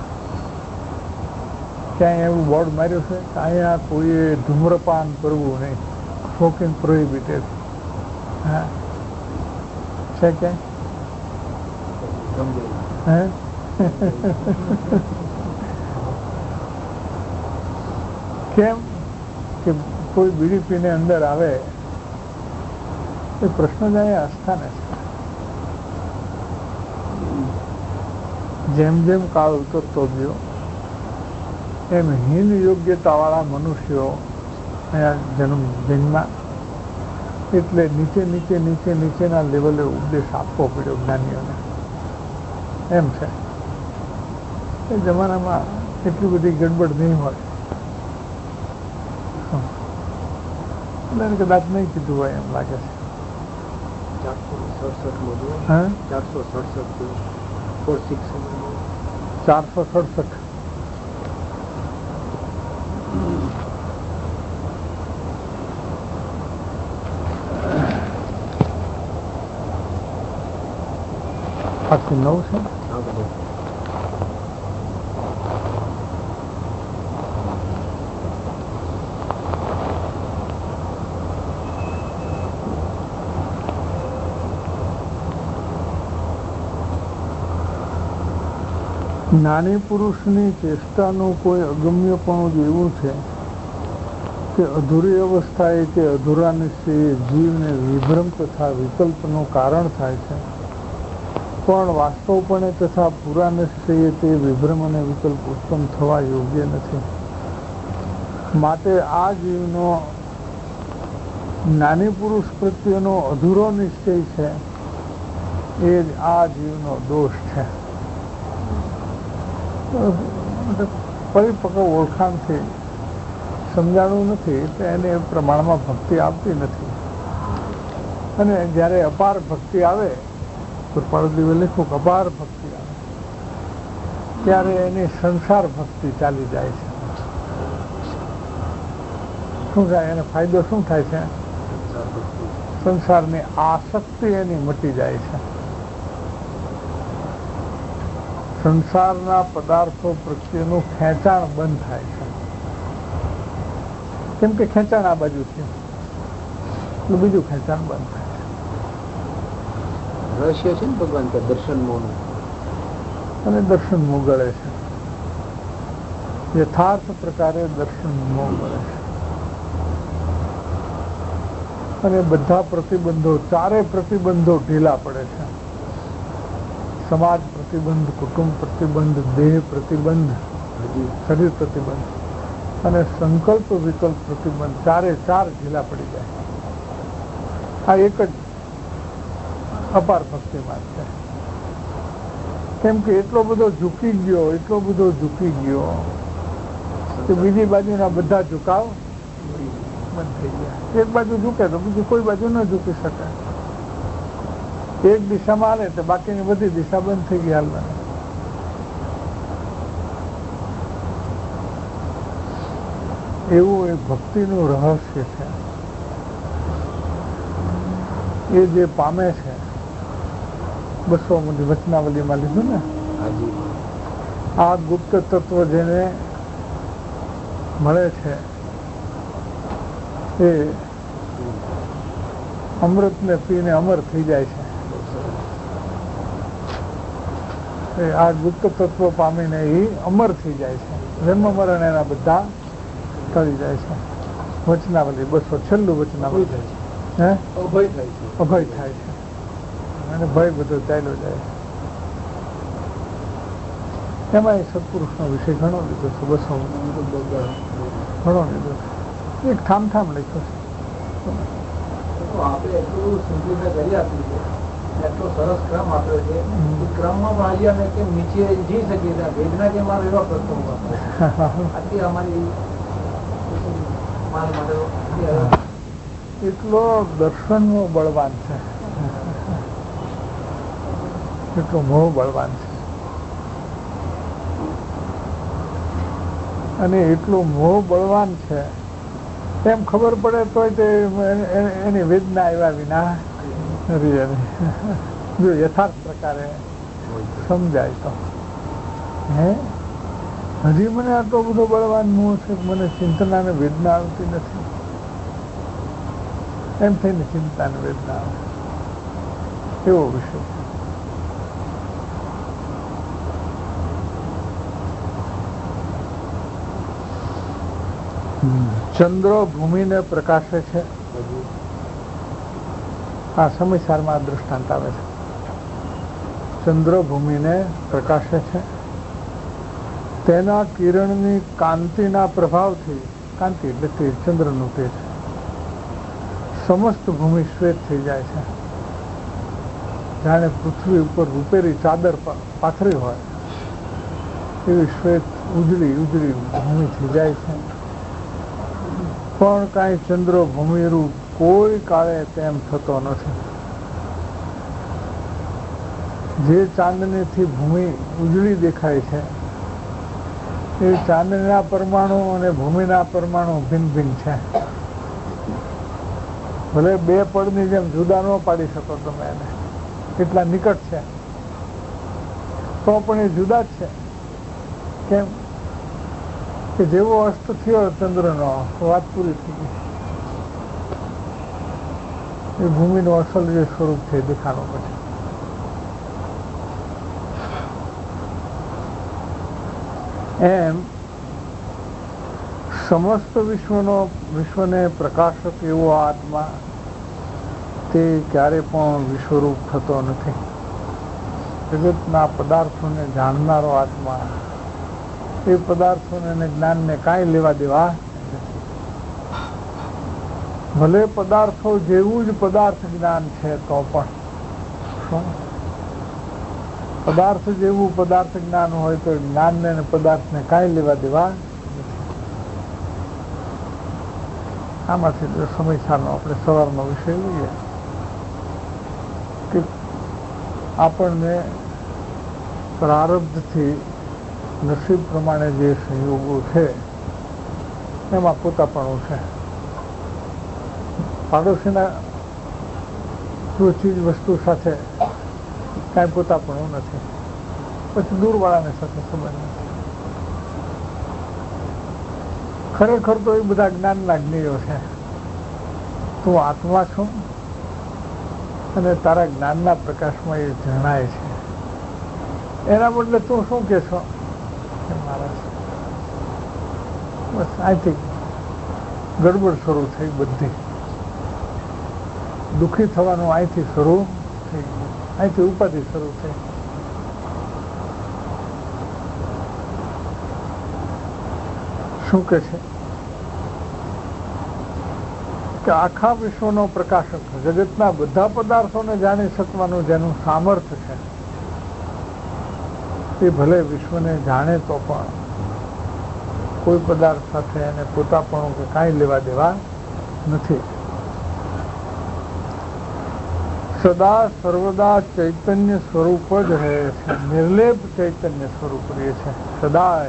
Speaker 2: ક્યાંય એવું બોર્ડ માર્યું છે કે અહીંયા કોઈએ ધૂમ્રપાન કરવું નહીં, સ્મોકિંગ પ્રોહિબિટેડ. હા છે ક્યાંય? હે કેમ કે કોઈ બીડી પીને અંદર આવે એ પ્રશ્ન જ અહીંયા અસ્થાને છે. જેમ જેમ કાળ ઉતરતો ગયો એમ હીન યોગ્યતાવાળા મનુષ્યો અહીંયા જન્મા એટલે નીચેના લેવલે ઉપદેશ આપવો પડ્યો જ્ઞાનીઓને. એમ છે એ જમાનામાં એટલી બધી ગડબડ નહીં હોય એટલે કદાચ નહીં કીધું હોય એમ લાગે છે. 467 આખું 9 છે. જ્ઞાની પુરુષની ચેષ્ટાનું કોઈ અગમ્યપણું જ એવું છે કે અધૂરી અવસ્થાએ કે અધૂરા નિશ્ચયે જીવને વિભ્રમ તથા વિકલ્પનું કારણ થાય છે, પણ વાસ્તવપણે તથા પૂરા નિશ્ચયે તે વિભ્રમ અને વિકલ્પ ઉત્પન્ન થવા યોગ્ય નથી. માટે આ જીવનો જ્ઞાની પુરુષ પ્રત્યેનો અધૂરો નિશ્ચય છે એ જ આ જીવનો દોષ છે. પરિપક્વ ઓળખાણથી સમજાણું નથી તો એને પ્રમાણમાં ભક્તિ આપતી નથી. અને જ્યારે અપાર ભક્તિ આવે, કૃપાળુદેવે લખ્યું કે અપાર ભક્તિ આવે ત્યારે એની સંસાર ભક્તિ ચાલી જાય છે. શું થાય એને ફાયદો શું થાય છે? સંસારની આસક્તિ એની મટી જાય છે. સંસારના પદાર્થો પ્રત્યેનું ખેંચાણ બંધ થાય છે. કેમ કે ખેંચાણ આ બાજુ છે એટલે બીજું ખેંચાણ બંધ થાય છે.
Speaker 3: રહસ્ય છે ને ભગવાન કે દર્શન મોનું,
Speaker 2: અને દર્શન મોગળે છે. યથાર્થ પ્રકારે દર્શન મોગળે છે. અને બધા પ્રતિબંધો, ચારે પ્રતિબંધો ઢીલા પડે છે. સમાજ પ્રતિબંધ, કુટુંબ પ્રતિબંધ, દેહ પ્રતિબંધ, શરીર પ્રતિબંધ અને સંકલ્પ વિકલ્પ પ્રતિબંધ, ચારે ચાર ઢીલા પડી જાય. આ એક જ અપાર ભક્તિમાં છે. કેમ કે એટલો બધો ઝૂકી ગયો કે બીજી બાજુના બધા ઝુકાવ બંધ થઈ ગયા. એક બાજુ ઝૂકે તો બીજી કોઈ બાજુ ન ઝૂકી શકે. એક દિશામાં હાલે તો બાકીની બધી દિશા બંધ થઈ ગઈ હાલવાની. એવું એક ભક્તિનું રહસ્ય છે. એ જે પામે છે 200 વચનાવલીમાં લીધું ને, આ ગુપ્ત તત્વ જેને મળે છે એ અમૃતને પીને અમર થઈ જાય છે. આ ગુપ્ત તત્વ પામીને એ અમર થઈ જાય છે. જન્મ મરણ એના બધા ટળી જાય છે. વચનાવલી 200 છેલ્લું વચનાવલી હે અભય થાય છે અને ભય બધો ચાલ્યો જાય છે. એમાં એ સત્પુરુષનો વિષય ઘણો લીધો છે. 200 ઘણો લીધો છે. એક ઠામ લખ્યો છે.
Speaker 3: આપણે એટલું સિમ્પ્લિફાય કરી આપ્યું છે, એટલો સરસ ક્રમ આપ્યો છે. એ ક્રમમાં પણ આજે અમે કેમ નીચે જઈ શકીએ વેદના કે મારો એવા પ્રસંગો આટલી અમારી
Speaker 2: એટલો દર્શનનો બળવાન છે, એટલો મોહ બળવાન છે. અને એટલો મોહ બળવાન છે એમ ખબર પડે તોય તે એની વેદના આવ્યા વિના જો યથાર્થ પ્રકારે સમજાય તો હજી મને આટલો બધો બળવાન મોહ છે, મને ચિંતન અને વેદના આવતી નથી. એમ થઈને ચિંતા અને વેદના આવે એવો વિષય છે. ચંદ્ર ભૂમિને પ્રકાશે છે. આ સમયસારમાં દૃષ્ટાંત આવે છે. ચંદ્ર ભૂમિને પ્રકાશે છે. તેના કિરણની કાંતિના પ્રભાવથી, કાંતિ એટલે તેજ, ચંદ્રનું તેજ સમસ્ત ભૂમિ શ્વેત થઈ જાય છે, જાણે પૃથ્વી ઉપર રૂપેરી ચાદર પાથરી હોય એવી શ્વેત ઉજળી ઉજળી ભૂમિ થઈ જાય છે. પણ કાંઈ ચંદ્ર ભૂમિરૂપ કોઈ કાળે તેમ થતો નથી. જે ચાંદનીથી ભૂમિ ઉજળી દેખાય છે એ ચાંદનીના પરમાણુ અને ભૂમિના પરમાણુ ભિન્ન ભિન્ન છે. ભલે બે પડની જેમ જુદા ન પાડી શકો તમે એને, કેટલા નિકટ છે, તો પણ એ જુદા જ છે. કેમ કે જેવો અસ્ત થયો ચંદ્રનો વાત પૂરી થઈ ગઈ. એ ભૂમિનું અસલ જે સ્વરૂપ છે દેખાડો પછી. એમ સમસ્ત વિશ્વને પ્રકાશક એવો આત્મા તે ક્યારે પણ વિશ્વરૂપ થતો નથી. જગતના પદાર્થોને જાણનારો આત્મા એ પદાર્થોને જ્ઞાનને કાંઈ લેવા દેવા નથી. ભલે પદાર્થો જેવું જ પદાર્થ જ્ઞાન છે તો પણ પદાર્થ જેવું પદાર્થ જ્ઞાન હોય તો જ્ઞાનને અને પદાર્થને કાંઈ લેવા દેવા નથી. આમાંથી સમયસારનો આપણે સવારનો વિષય લઈએ કે આપણને પ્રારબ્ધથી નસીબ પ્રમાણે જે સંયોગો છે એમાં પોતાપણું છે. પાડોશીના કોઈ ચીજ વસ્તુ સાથે કાંઈ પોતાપણું નથી, પછી દૂરવાળાની સાથે સંબંધ નથી. ખરેખર તો એ બધા જ્ઞાનના જ્ઞેયો છે. તું આત્મા છું અને તારા જ્ઞાનના પ્રકાશમાં એ જણાય છે. એના બદલે તું શું કે છો? મારા બસ અહીંથી ગડબડ શરૂ થઈ. બધી દુઃખી થવાનું અહીંથી શરૂ થઈ ગયું, અહીંથી ઉપાધિ શરૂ થઈ. શું કે છે કે આખા વિશ્વનો પ્રકાશક, જગતના બધા પદાર્થોને જાણી શકવાનું જેનું સામર્થ્ય છે એ ભલે વિશ્વને જાણે તો પણ કોઈ પદાર્થ સાથે એને પોતાપણું કે કાંઈ લેવા દેવા નથી. સદા સર્વદા ચૈતન્ય સ્વરૂપ જ રહે છે, નિર્લેપ ચૈતન્ય સ્વરૂપ રહે છે. સદા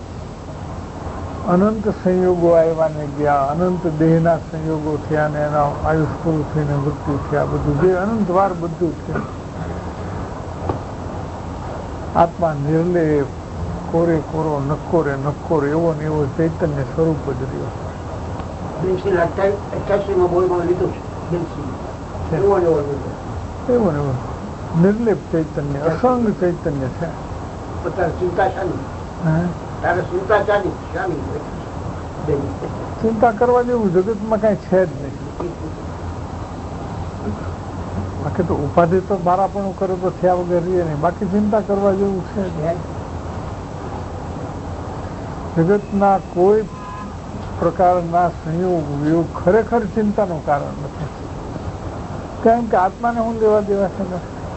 Speaker 2: અનંત સંયોગો આવ્યા ને ગયા, અનંત દેહના સંયોગો થયા ને એના આયુષ પૂરું થઈને મૃત્યુ થયા, બધું જે અનંત વાર બધું છે. આત્મા નિર્લેપ, કોરે કોરો નક્કોરે નક્કોર એવો ને એવો ચૈતન્ય સ્વરૂપ જ રહ્યો. એવું ને એવું નિર્લેપ ચૈતન્ય, અસંગ ચૈતન્ય છે. ચિંતા કરવા જેવું જગતમાં કઈ છે જ નહીં. બાકી તો ઉપાધિ તો બારાપણું કરે તો થયા વગર રહીએ નહીં. બાકી ચિંતા કરવા જેવું છે જગતના કોઈ પ્રકારના સંયોગ વિયોગ ખરેખર ચિંતાનું કારણ નથી. કેમ કે આત્માને હું લેવા દેવા છે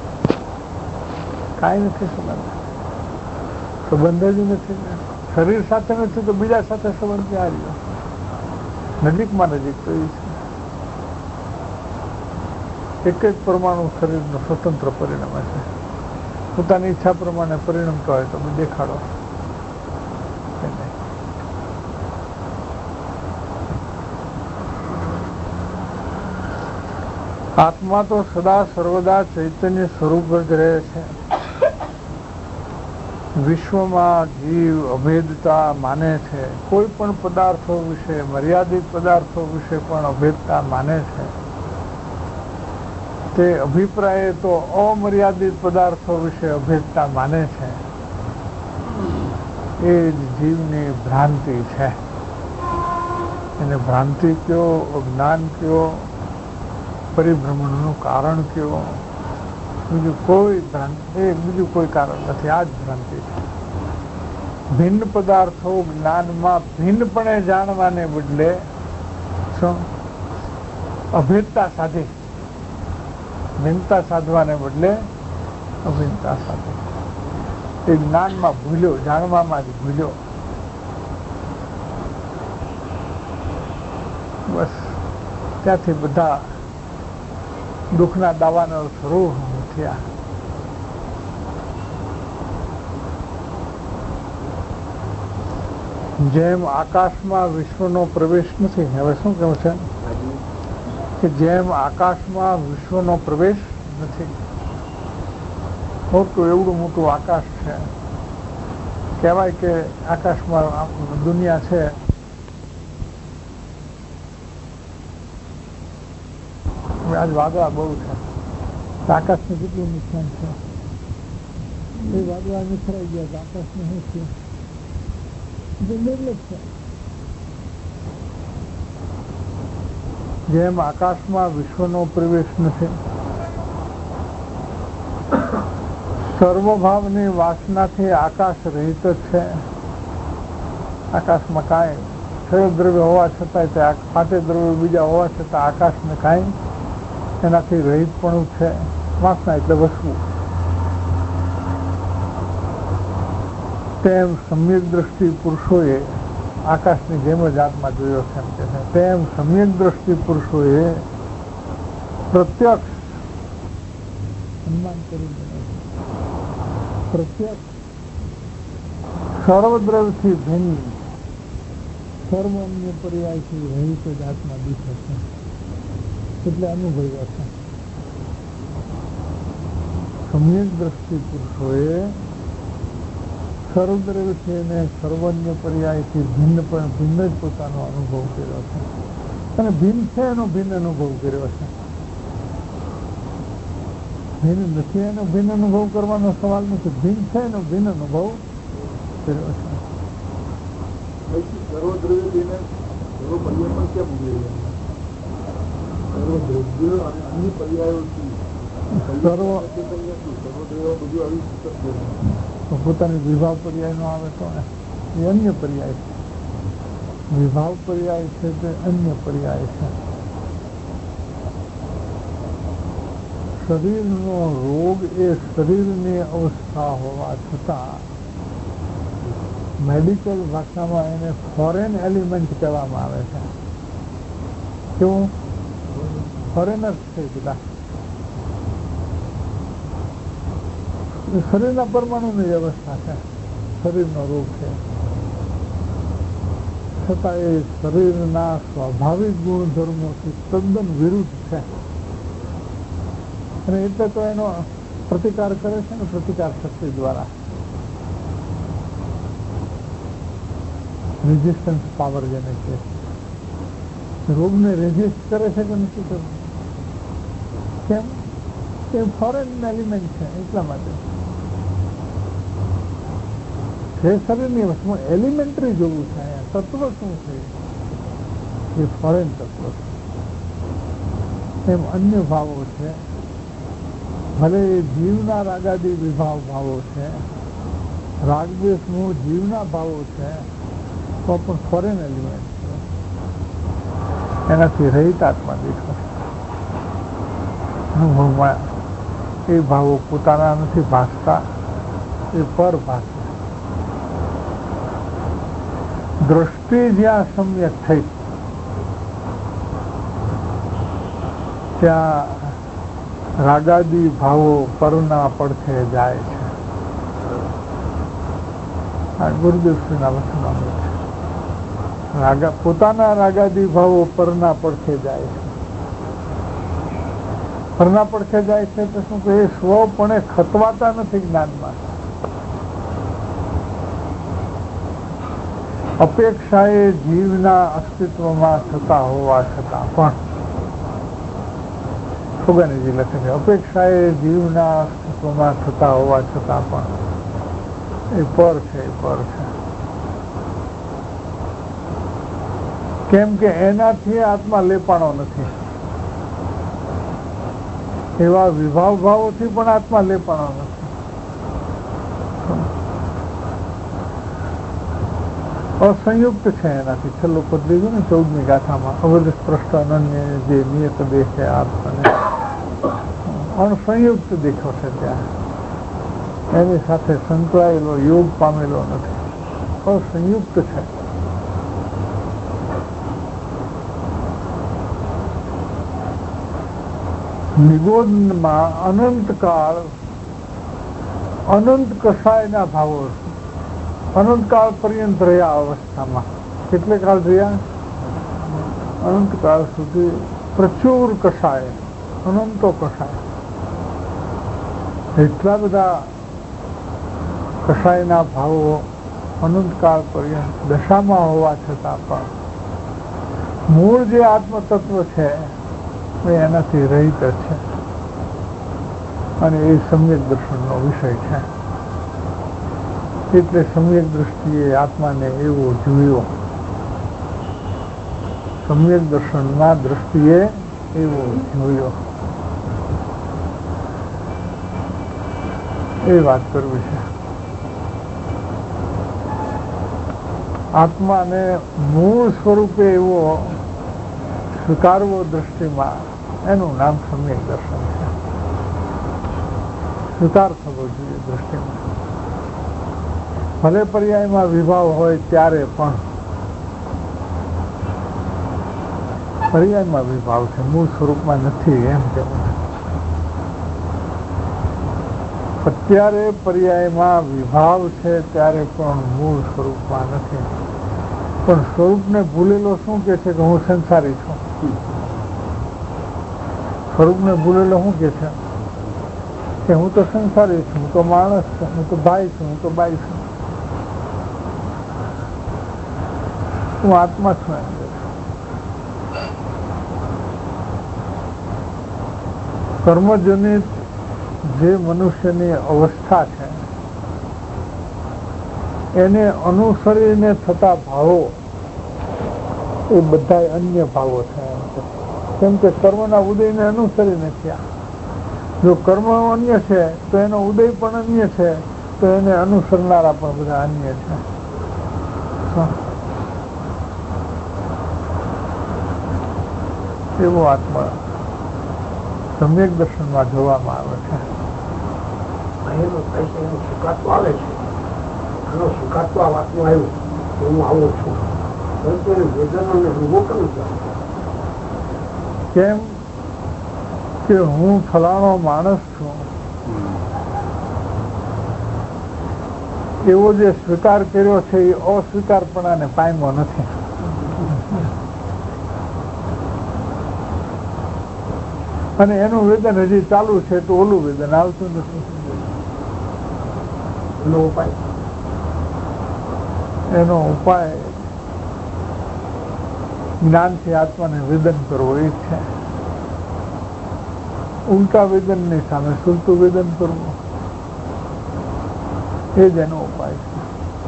Speaker 2: કાંઈ નથી સંબંધ, સંબંધ જ નથી. શરીર સાથે નથી તો બીજા સાથે સંબંધ ક્યાં રહ્યો? નજીકમાં નજીક તો એ છે. એક જ પરમાણુ શરીરનો સ્વતંત્ર પરિણામ છે. પોતાની ઈચ્છા પ્રમાણે પરિણમતો હોય તો દેખાડો. આત્મા તો સદા સર્વદા ચૈતન્ય સ્વરૂપ જ રહે છે. વિશ્વમાં જીવ અભેદતા માને છે. કોઈ પણ પદાર્થો વિશે, મર્યાદિત પદાર્થો વિશે પણ અભેદતા માને છે. તે અભિપ્રાય તો અમર્યાદિત પદાર્થો વિશે અભેદતા માને છે. એ જ જીવની ભ્રાંતિ છે. એને ભ્રાંતિ કયો, અજ્ઞાન કયો, પરિભ્રમણનું કારણ કયો, બીજું કોઈ બીજું કોઈ કારણ નથી. આ જ ભ્રાંતિ છે. ભિન્ન પદાર્થો જ્ઞાનમાં ભિન્નપણે જાણવાને બદલે શું અભેદતા સાધે, ભિન્નતા સાધવાને બદલે અભિન્નતા સાધે. એ જ્ઞાનમાં ભૂલ્યો, જાણવામાં જ ભૂલ્યો. બસ ત્યાંથી બધા દુઃખના દાવાના શરૂ થયા. જેમ આકાશમાં વિશ્વનો પ્રવેશ નથી, હવે શું કહ્યું છે કે જેમ આકાશમાં વિશ્વનો પ્રવેશ નથી, મોટું એવડું મોટું આકાશ છે, કહેવાય કે આકાશમાં દુનિયા છે. આજ વાદળા બહુ છે, આકાશને કેટલું નુકસાન છે. એ વાદળા નિખરાઈ ગયા તો આકાશને શું છે? દુર્લભ છે. જેમ આકાશમાં વિશ્વનો પ્રવેશ નથી, સર્વભાવની વાસનાથી આકાશ રહિત જ છે. આકાશમાં કાંઈ છ દ્રવ્ય હોવા છતાંય તે પાંચે દ્રવ્ય બીજા હોવા છતાં આકાશને કાંઈ એનાથી રહિત પણ છે. વાસના એટલે વસવું. તેમ સમ્યક દ્રષ્ટિ પુરુષોએ આકાશની જેમ જ આત્મા જોયો છે. એમ કે છે તેમ સમ્યક દ્રષ્ટિ પુરુષોએ પ્રત્યક્ષ સન્માન કરી પ્રત્યક્ષ સર્વદ્રવ્યથી ભિન્ન, સર્વ અન્ય પર્યાયથી રહિત જ આત્મા દીઠો છે. એટલે અનુભવ્યો છે. સમ્યક દ્રષ્ટિ પુરુષોએ સર્વદ્રવ્યથી અને સર્વન્ય પર્યાયથી ભિન્ન પણ ભિન્ન જ પોતાનો અનુભવ કર્યો છે. અને ભિન્ન છે એનો ભિન્ન અનુભવ કર્યો છે. ભિન્ન નથી એનો ભિન્ન અનુભવ કરવાનો સવાલ નથી. ભિન્ન છે એનો ભિન્ન અનુભવ કર્યો છે.
Speaker 4: સર્વદ્રવ્ય સર્વ પર્યાય પણ કેમ ઉમેર્યા? સર્વદ્રવ્ય અને અન્ય પર્યાયોથી સર્વદ્રવ્ય બધું આવી શકશે.
Speaker 2: પોતાની વિભાવ પર્યાય નો આવે તો એ અન્ય પર્યાય છે. વિભાવ પર્યાય છે તે અન્ય પર્યાય છે. શરીરનો રોગ એ શરીરની અવસ્થા હોવા છતાં મેડિકલ ભાષામાં એને ફોરેન એલિમેન્ટ કહેવામાં આવે છે. કેવું? ફોરેનર છે બધા. શરીરના પરમાણુની અવસ્થા છે, શરીરનો રોગ છે. છતાં એ શરીરના સ્વાભાવિક ગુણધર્મોથી તદ્દન વિરુદ્ધ છે. અને એટલે તો એનો પ્રતિકાર કરે છે ને, પ્રતિકાર શક્તિ દ્વારા. રેઝિસ્ટન્સ પાવર જેને છે. રોગને રેઝિસ્ટ કરે છે કે નથી કરતું? કેમ? એ ફોરેન એલિમેન્ટ છે એટલા માટે. જે શરીરની વસ્તુમાં એલિમેન્ટરી જોવું છે. તત્વ શું છે? એ ફોરેન તત્વ છે. એમ અન્ય ભાવો છે. ભલે જીવના રાગાદી વિભાવ ભાવો છે, રાગદ્વેષનું જીવના ભાવો છે, તો પણ ફોરેન એલિમેન્ટ છે. એનાથી રહિત આત્મા દેખો અનુભવમાં એ ભાવો પોતાના નથી ભાસતા, એ પર ભાષે. દ્રષ્ટિ જ્યાં સમ્યક થઈ ત્યાં રાગાદી ભાવો પરના પડખે જાય છે. આ ગુરુદેવશ્રીના વચનો છે. પોતાના રાગાદી ભાવો પરના પડખે જાય છે. પરના પડખે જાય છે તો શું કે એ સ્વપણે ખતવાતા નથી જ્ઞાનમાં. અપેક્ષાએ જીવના અસ્તિત્વમાં થતા હોવા છતાં પણ, ફુગાનીજી લખે છે, અપેક્ષાએ જીવના અસ્તિત્વમાં થતા હોવા છતાં પણ એ પર છે, એ પર છે. કેમ કે એનાથી આત્મા લેપાણો નથી. એવા વિભાવ ભાવોથી પણ આત્મા લેપાણો નથી. અસંયુક્ત છે એનાથી. છેલ્લું પદ લીધું ને 14મી ગાથામાં, અવધ સ્પષ્ટ અનન્ય જે નિયત દેહ છે આત્માને અણસંયુક્ત દેખો છે ત્યાં, એની સાથે સંકળાયેલો યોગ પામેલો નથી, અસંયુક્ત છે. નિગોદમાં અનંતકાળ અનંત કસાયના ભાવો, અનંતકાળ પર્યંત રહ્યા અવસ્થામાં. કેટલે કાળ રહ્યા? અનંતકાળ સુધી પ્રચુર કસાય, અનંતો કસાય, એટલા બધા કસાયના ભાવો અનંતકાળ પર્યંત દશામાં હોવા છતાં પણ મૂળ જે આત્મતત્વ છે એ એનાથી રહિત છે, અને એ સમ્યક દર્શનનો વિષય છે. એટલે સમ્યક દ્રષ્ટિએ આત્માને એવો જોયો, સમ્યક દર્શનમાં દ્રષ્ટિએ એવો જોયો, એ વાત કરવી છે. આત્માને મૂળ સ્વરૂપે એવો સ્વીકારવો દ્રષ્ટિમાં, એનું નામ સમ્યક દર્શન છે. સ્વીકાર થવો જોઈએ દ્રષ્ટિમાં. ભલે પર્યાયમાં વિભાવ હોય ત્યારે પણ, પર્યાયમાં વિભાવ છે, મૂળ સ્વરૂપમાં નથી એમ કહેવું. અત્યારે પર્યાયમાં વિભાવ છે ત્યારે પણ મૂળ સ્વરૂપમાં નથી. પણ સ્વરૂપને ભૂલેલો શું કે છે કે હું સંસારી છું. સ્વરૂપને ભૂલેલો શું કે છે કે હું તો સંસારી છું, હું તો માણસ છું, હું તો ભાઈ છું, હું તો બાઈ છું, હું આત્મા છું. કર્મજનિત જે મનુષ્યની અવસ્થા છે એને અનુસરીને થતા ભાવો એ બધા અન્ય ભાવો છે. કેમ કે કર્મના ઉદયને અનુસરીને થયા. જો કર્મ અન્ય છે તો એનો ઉદય પણ અન્ય છે, તો એને અનુસરનારા પણ બધા અન્ય છે. એવો આત્મા સમ્યક દર્શનમાં જોવામાં આવે છે.
Speaker 4: આવે છે આનો સ્વીકારતો આ વાતનું આવ્યું કે હું આવું છું, પરંતુ એને વેદનનો અનુભવ કરવું છે.
Speaker 2: કેમ કે હું ફલાણો માણસ છું એવો જે સ્વીકાર કર્યો છે એ અસ્વીકારપણાને પામ્યો નથી. અને એનું વેદન હજી ચાલુ છે તો ઓલું વેદન આવતું નથી. એનો ઉપાય જ્ઞાનથી આત્માને વેદન કરવો એ છે. ઉલટા વેદનની સામે સુલતું વેદન કરવું એ જ એનો ઉપાય છે.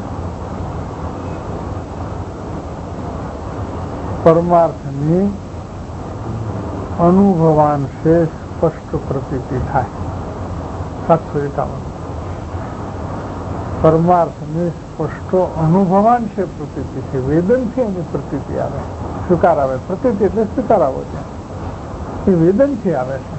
Speaker 2: પરમાર્થની અનુભવાન છે સ્પષ્ટ પ્રતીતિ થાય. 751. પરમાર્થની સ્પષ્ટ અનુભવાન છે પ્રતીતિ છે. વેદનથી એની પ્રતીતિ આવે, સ્વીકાર આવે. પ્રતીતિ એટલે સ્વીકાર આવો છે, એ વેદનથી આવે છે.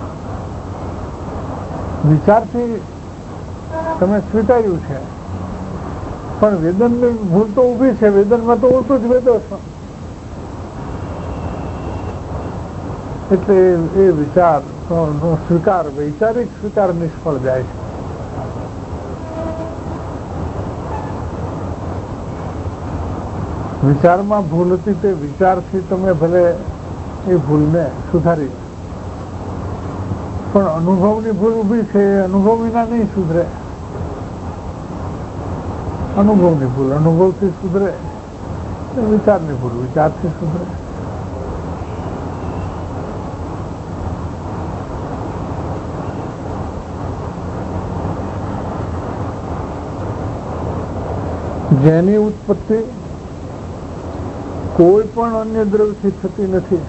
Speaker 2: વિચારથી તમે સ્વીકાર્યું છે, પણ વેદનની ભૂલ તો ઊભી છે. વેદનમાં તો ઓછું જ વેદો છો, એટલે એ વિચાર નો સ્વીકાર, વૈચારિક સ્વીકાર નિષ્ફળ જાય છે. વિચારમાં ભૂલ હતી તે વિચારથી તમે ભલે એ ભૂલને સુધારી, પણ અનુભવની ભૂલ ઊભી છે, એ અનુભવ વિના નહીં સુધરે. અનુભવની ભૂલ અનુભવથી સુધરે, વિચારની ભૂલ વિચારથી સુધરે. જેની ઉત્પત્તિ કોઈ પણ અન્ય દ્રવ્યથી થતી નથી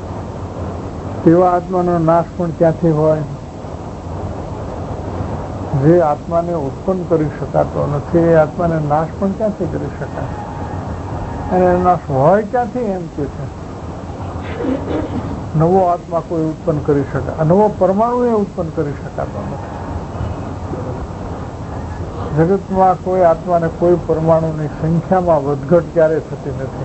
Speaker 2: તેવા આત્માનો નાશ પણ ક્યાંથી હોય? જે આત્માને ઉત્પન્ન કરી શકાતો નથી એ આત્માને નાશ પણ ક્યાંથી કરી શકાય? અને નાશ હોય ક્યાંથી એમ કે છે. નવો આત્મા કોઈ ઉત્પન્ન કરી શકાય, નવો પરમાણુ એ ઉત્પન્ન કરી શકાતો નથી. જગતમાં કોઈ આત્માને કોઈ પરમાણુની સંખ્યામાં વધઘટ ક્યારે થતી નથી.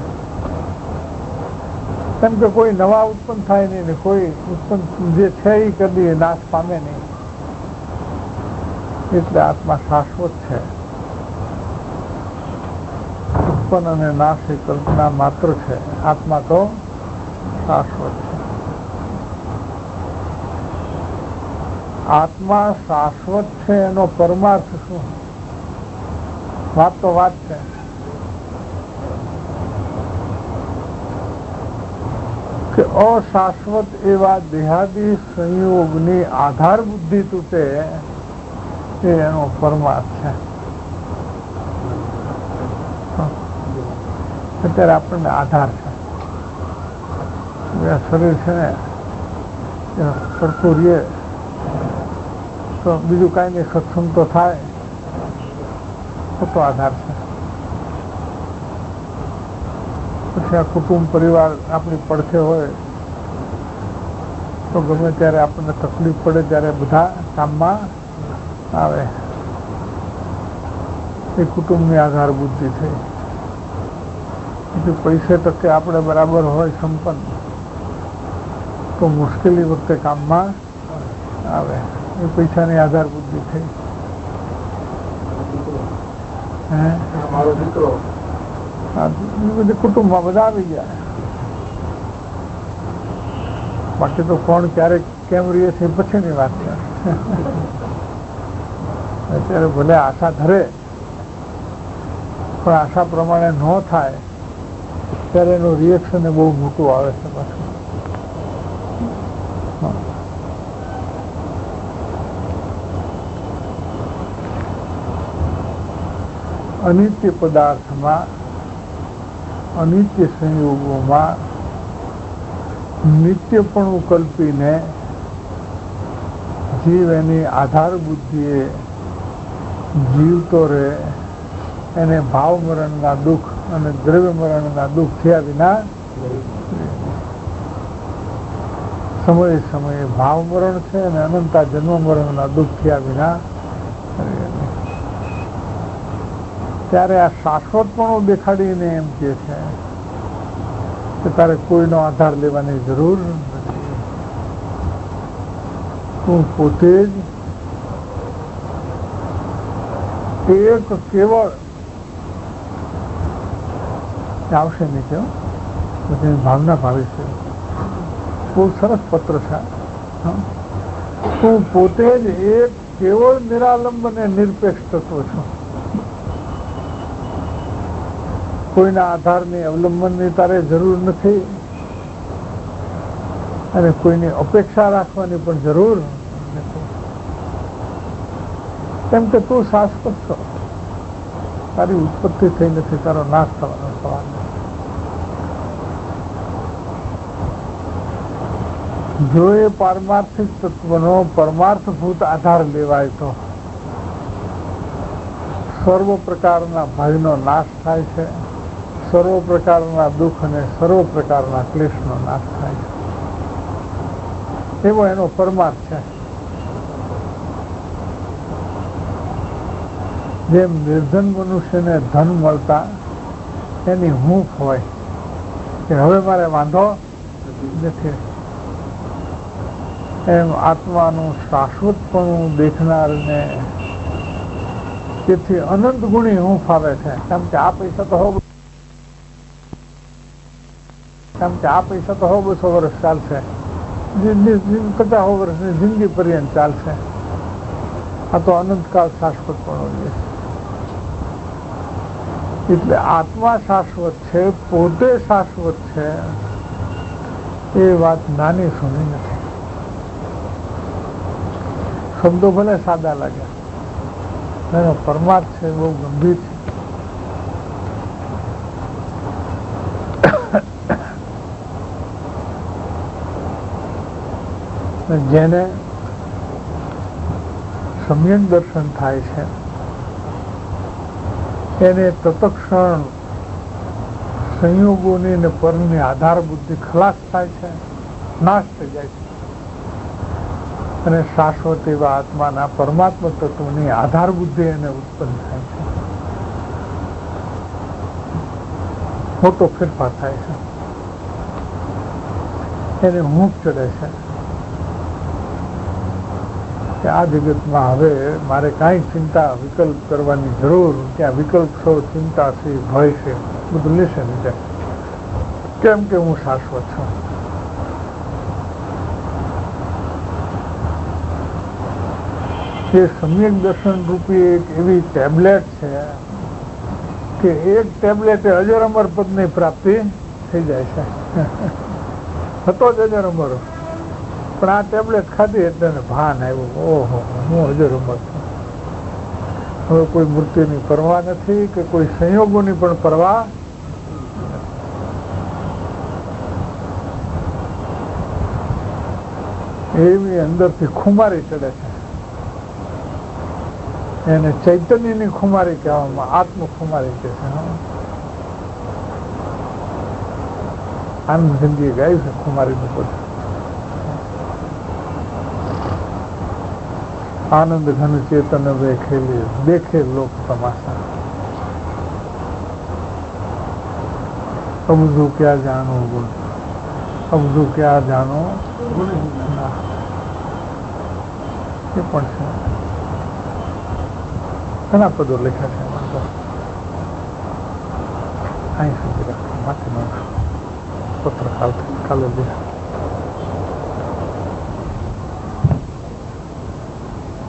Speaker 2: કેમ કે કોઈ નવા ઉત્પન્ન થાય નહીં ને કોઈ ઉત્પન્ન જે છે એ કદી નાશ પામે નહીં. એટલે આત્મા શાશ્વત છે. ઉત્પન્ન અને નાશ એ કલ્પના માત્ર છે. આત્મા તો શાશ્વત છે. આત્મા શાશ્વત છે એનો પરમાર્થ શું? વાત તો વાત છે. કે અશાશ્વત એવા દેહાદી સંયોગની આધાર બુદ્ધિ તૂટે એ એનો પરમાર્થ છે. અત્યારે આપણને આધાર છે. શરીર છે ને સરખું રહીએ તો બીજું કાંઈ નહીં, સત્સંગ તો થાય તો આધાર છે. પછી આ કુટુંબ પરિવાર આપણી પડખે હોય તો ગમે ત્યારે આપણને તકલીફ પડે ત્યારે બધા કામમાં આવે. એ કુટુંબની આધાર બુદ્ધિ થઈ. પછી પૈસે ટકે આપણે બરાબર હોય સંપન્ન તો મુશ્કેલી વખતે કામમાં આવે. એ પૈસાની આધાર બુદ્ધિ થઈ.
Speaker 3: મારો દીકરો
Speaker 2: બધી કુટુંબમાં બધા આવી ગયા. બાકી તો કોણ ક્યારેક કેમ રહીએ છે પછીની વાત છે. અત્યારે ભલે આશા ધરે પણ આશા પ્રમાણે ન થાય ત્યારે એનું રિએક્શન બહુ મોટું આવે છે. પાછું અનિત્ય પદાર્થમાં, અનિત્ય સંયોગોમાં નિત્યપણું કલ્પીને જીવ એની આધાર બુદ્ધિએ જીવતો રહે. એને ભાવ મરણના દુઃખ અને દ્રવ્ય મરણના દુઃખ થયા વિના સમયે સમયે ભાવ મરણ છે અને અનંતા જન્મ મરણના દુઃખ થયા વિના. ત્યારે આ શાશ્વતપણું દેખાડીને એમ કહે છે કે તારે કોઈનો આધાર લેવાની જરૂર નથી. તું પોતે જ એક કેવળ આવશે નહીં કેવું બધી ભાવના ભાવી છે. બહુ સરસ પત્ર છે. તું પોતે જ એક કેવળ નિરાલંબ અને નિરપેક્ષ તત્વ છો. કોઈના આધારની અવલંબનની તારે જરૂર નથી અને કોઈની અપેક્ષા રાખવાની પણ જરૂર નથી. કેમ કે તું શાશ્વત છો. તારી ઉત્પત્તિ થઈ નથી, તારો નાશ થવાનો સવાલ નથી. જો એ પારમાર્થિક તત્વનો પરમાર્થભૂત આધાર લેવાય તો સર્વ પ્રકારના ભયનો નાશ થાય છે, સર્વ પ્રકારના દુઃખ અને સર્વ પ્રકારના ક્લેશનો નાશ થાય છે. એવો એનો પરમાર્થ છે. જેમ નિર્ધન મનુષ્યને ધન મળતા એની હૂંફ હોય કે હવે મારે વાંધો નથી, એમ આત્માનું શાશ્વતપણું દેખનારને તેથી અનંત ગુણી હૂંફ આવે છે. કેમ કે આ પૈસા તો હો 200 વર્ષ ચાલશે, 50 વર્ષની જિંદગી પર્યંત ચાલશે. આ તો અનંતકાળ શાશ્વતપણું છે. એટલે આત્મા શાશ્વત છે, પોતે શાશ્વત છે, એ વાત નાની સુની નથી. શબ્દો ભલે સાદા લાગ્યા, એનો પરમાર્થ છે બહુ ગંભીર છે. જેને સમ્યક દર્શન થાય છે એને તત્ક્ષણ સંયોગોની ને પરની આધાર બુદ્ધિ ખલાસ થાય છે, નાશ થઈ જાય છે અને શાશ્વત એવા આત્માના પરમાત્મા તત્વની આધાર બુદ્ધિ એને ઉત્પન્ન થાય છે. મોટો ફેરફાર થાય છે, એને હૂંફ ચડે છે કે આ જગતમાં હવે મારે કાંઈ ચિંતા વિકલ્પ કરવાની જરૂર, ત્યાં વિકલ્પ છો, ચિંતા છે, ભય છે, બધું લેશે ને જાય, કેમ કે હું શાશ્વત છું. એ સમ્યક દર્શન રૂપી એક એવી ટેબ્લેટ છે કે એક ટેબ્લેટે અજર અમર પદની પ્રાપ્તિ થઈ જાય છે. હતો જ અજર અમર, પણ આ ટેબ્લેટ ખાધી એટલે ભાન આવ્યું, ઓહો હું અજર અમર છું. હવે કોઈ મૂર્તિની પરવા નથી કે કોઈ સંયોગોની પણ પરવા. એવી અંદરથી ખુમારી ચડે છે, એને ચૈતન્યની ખુમારી કહેવામાં, આત્મ ખુમારી કહે છે. આનંદ ગંજીએ ગાયું છે ખુમારીનું પદ. આનંદ ઘન ચેતન વેખેલી દેખે લોક તમાશા, અબધુ ક્યાં જાણો ગુણ, અબધુ ક્યાં જાણો ગુણ. એ પણ છે, ઘણા પદો લખ્યા છે એમાં તો. અહીં સુધી રાખો, બાકી પત્ર કાલે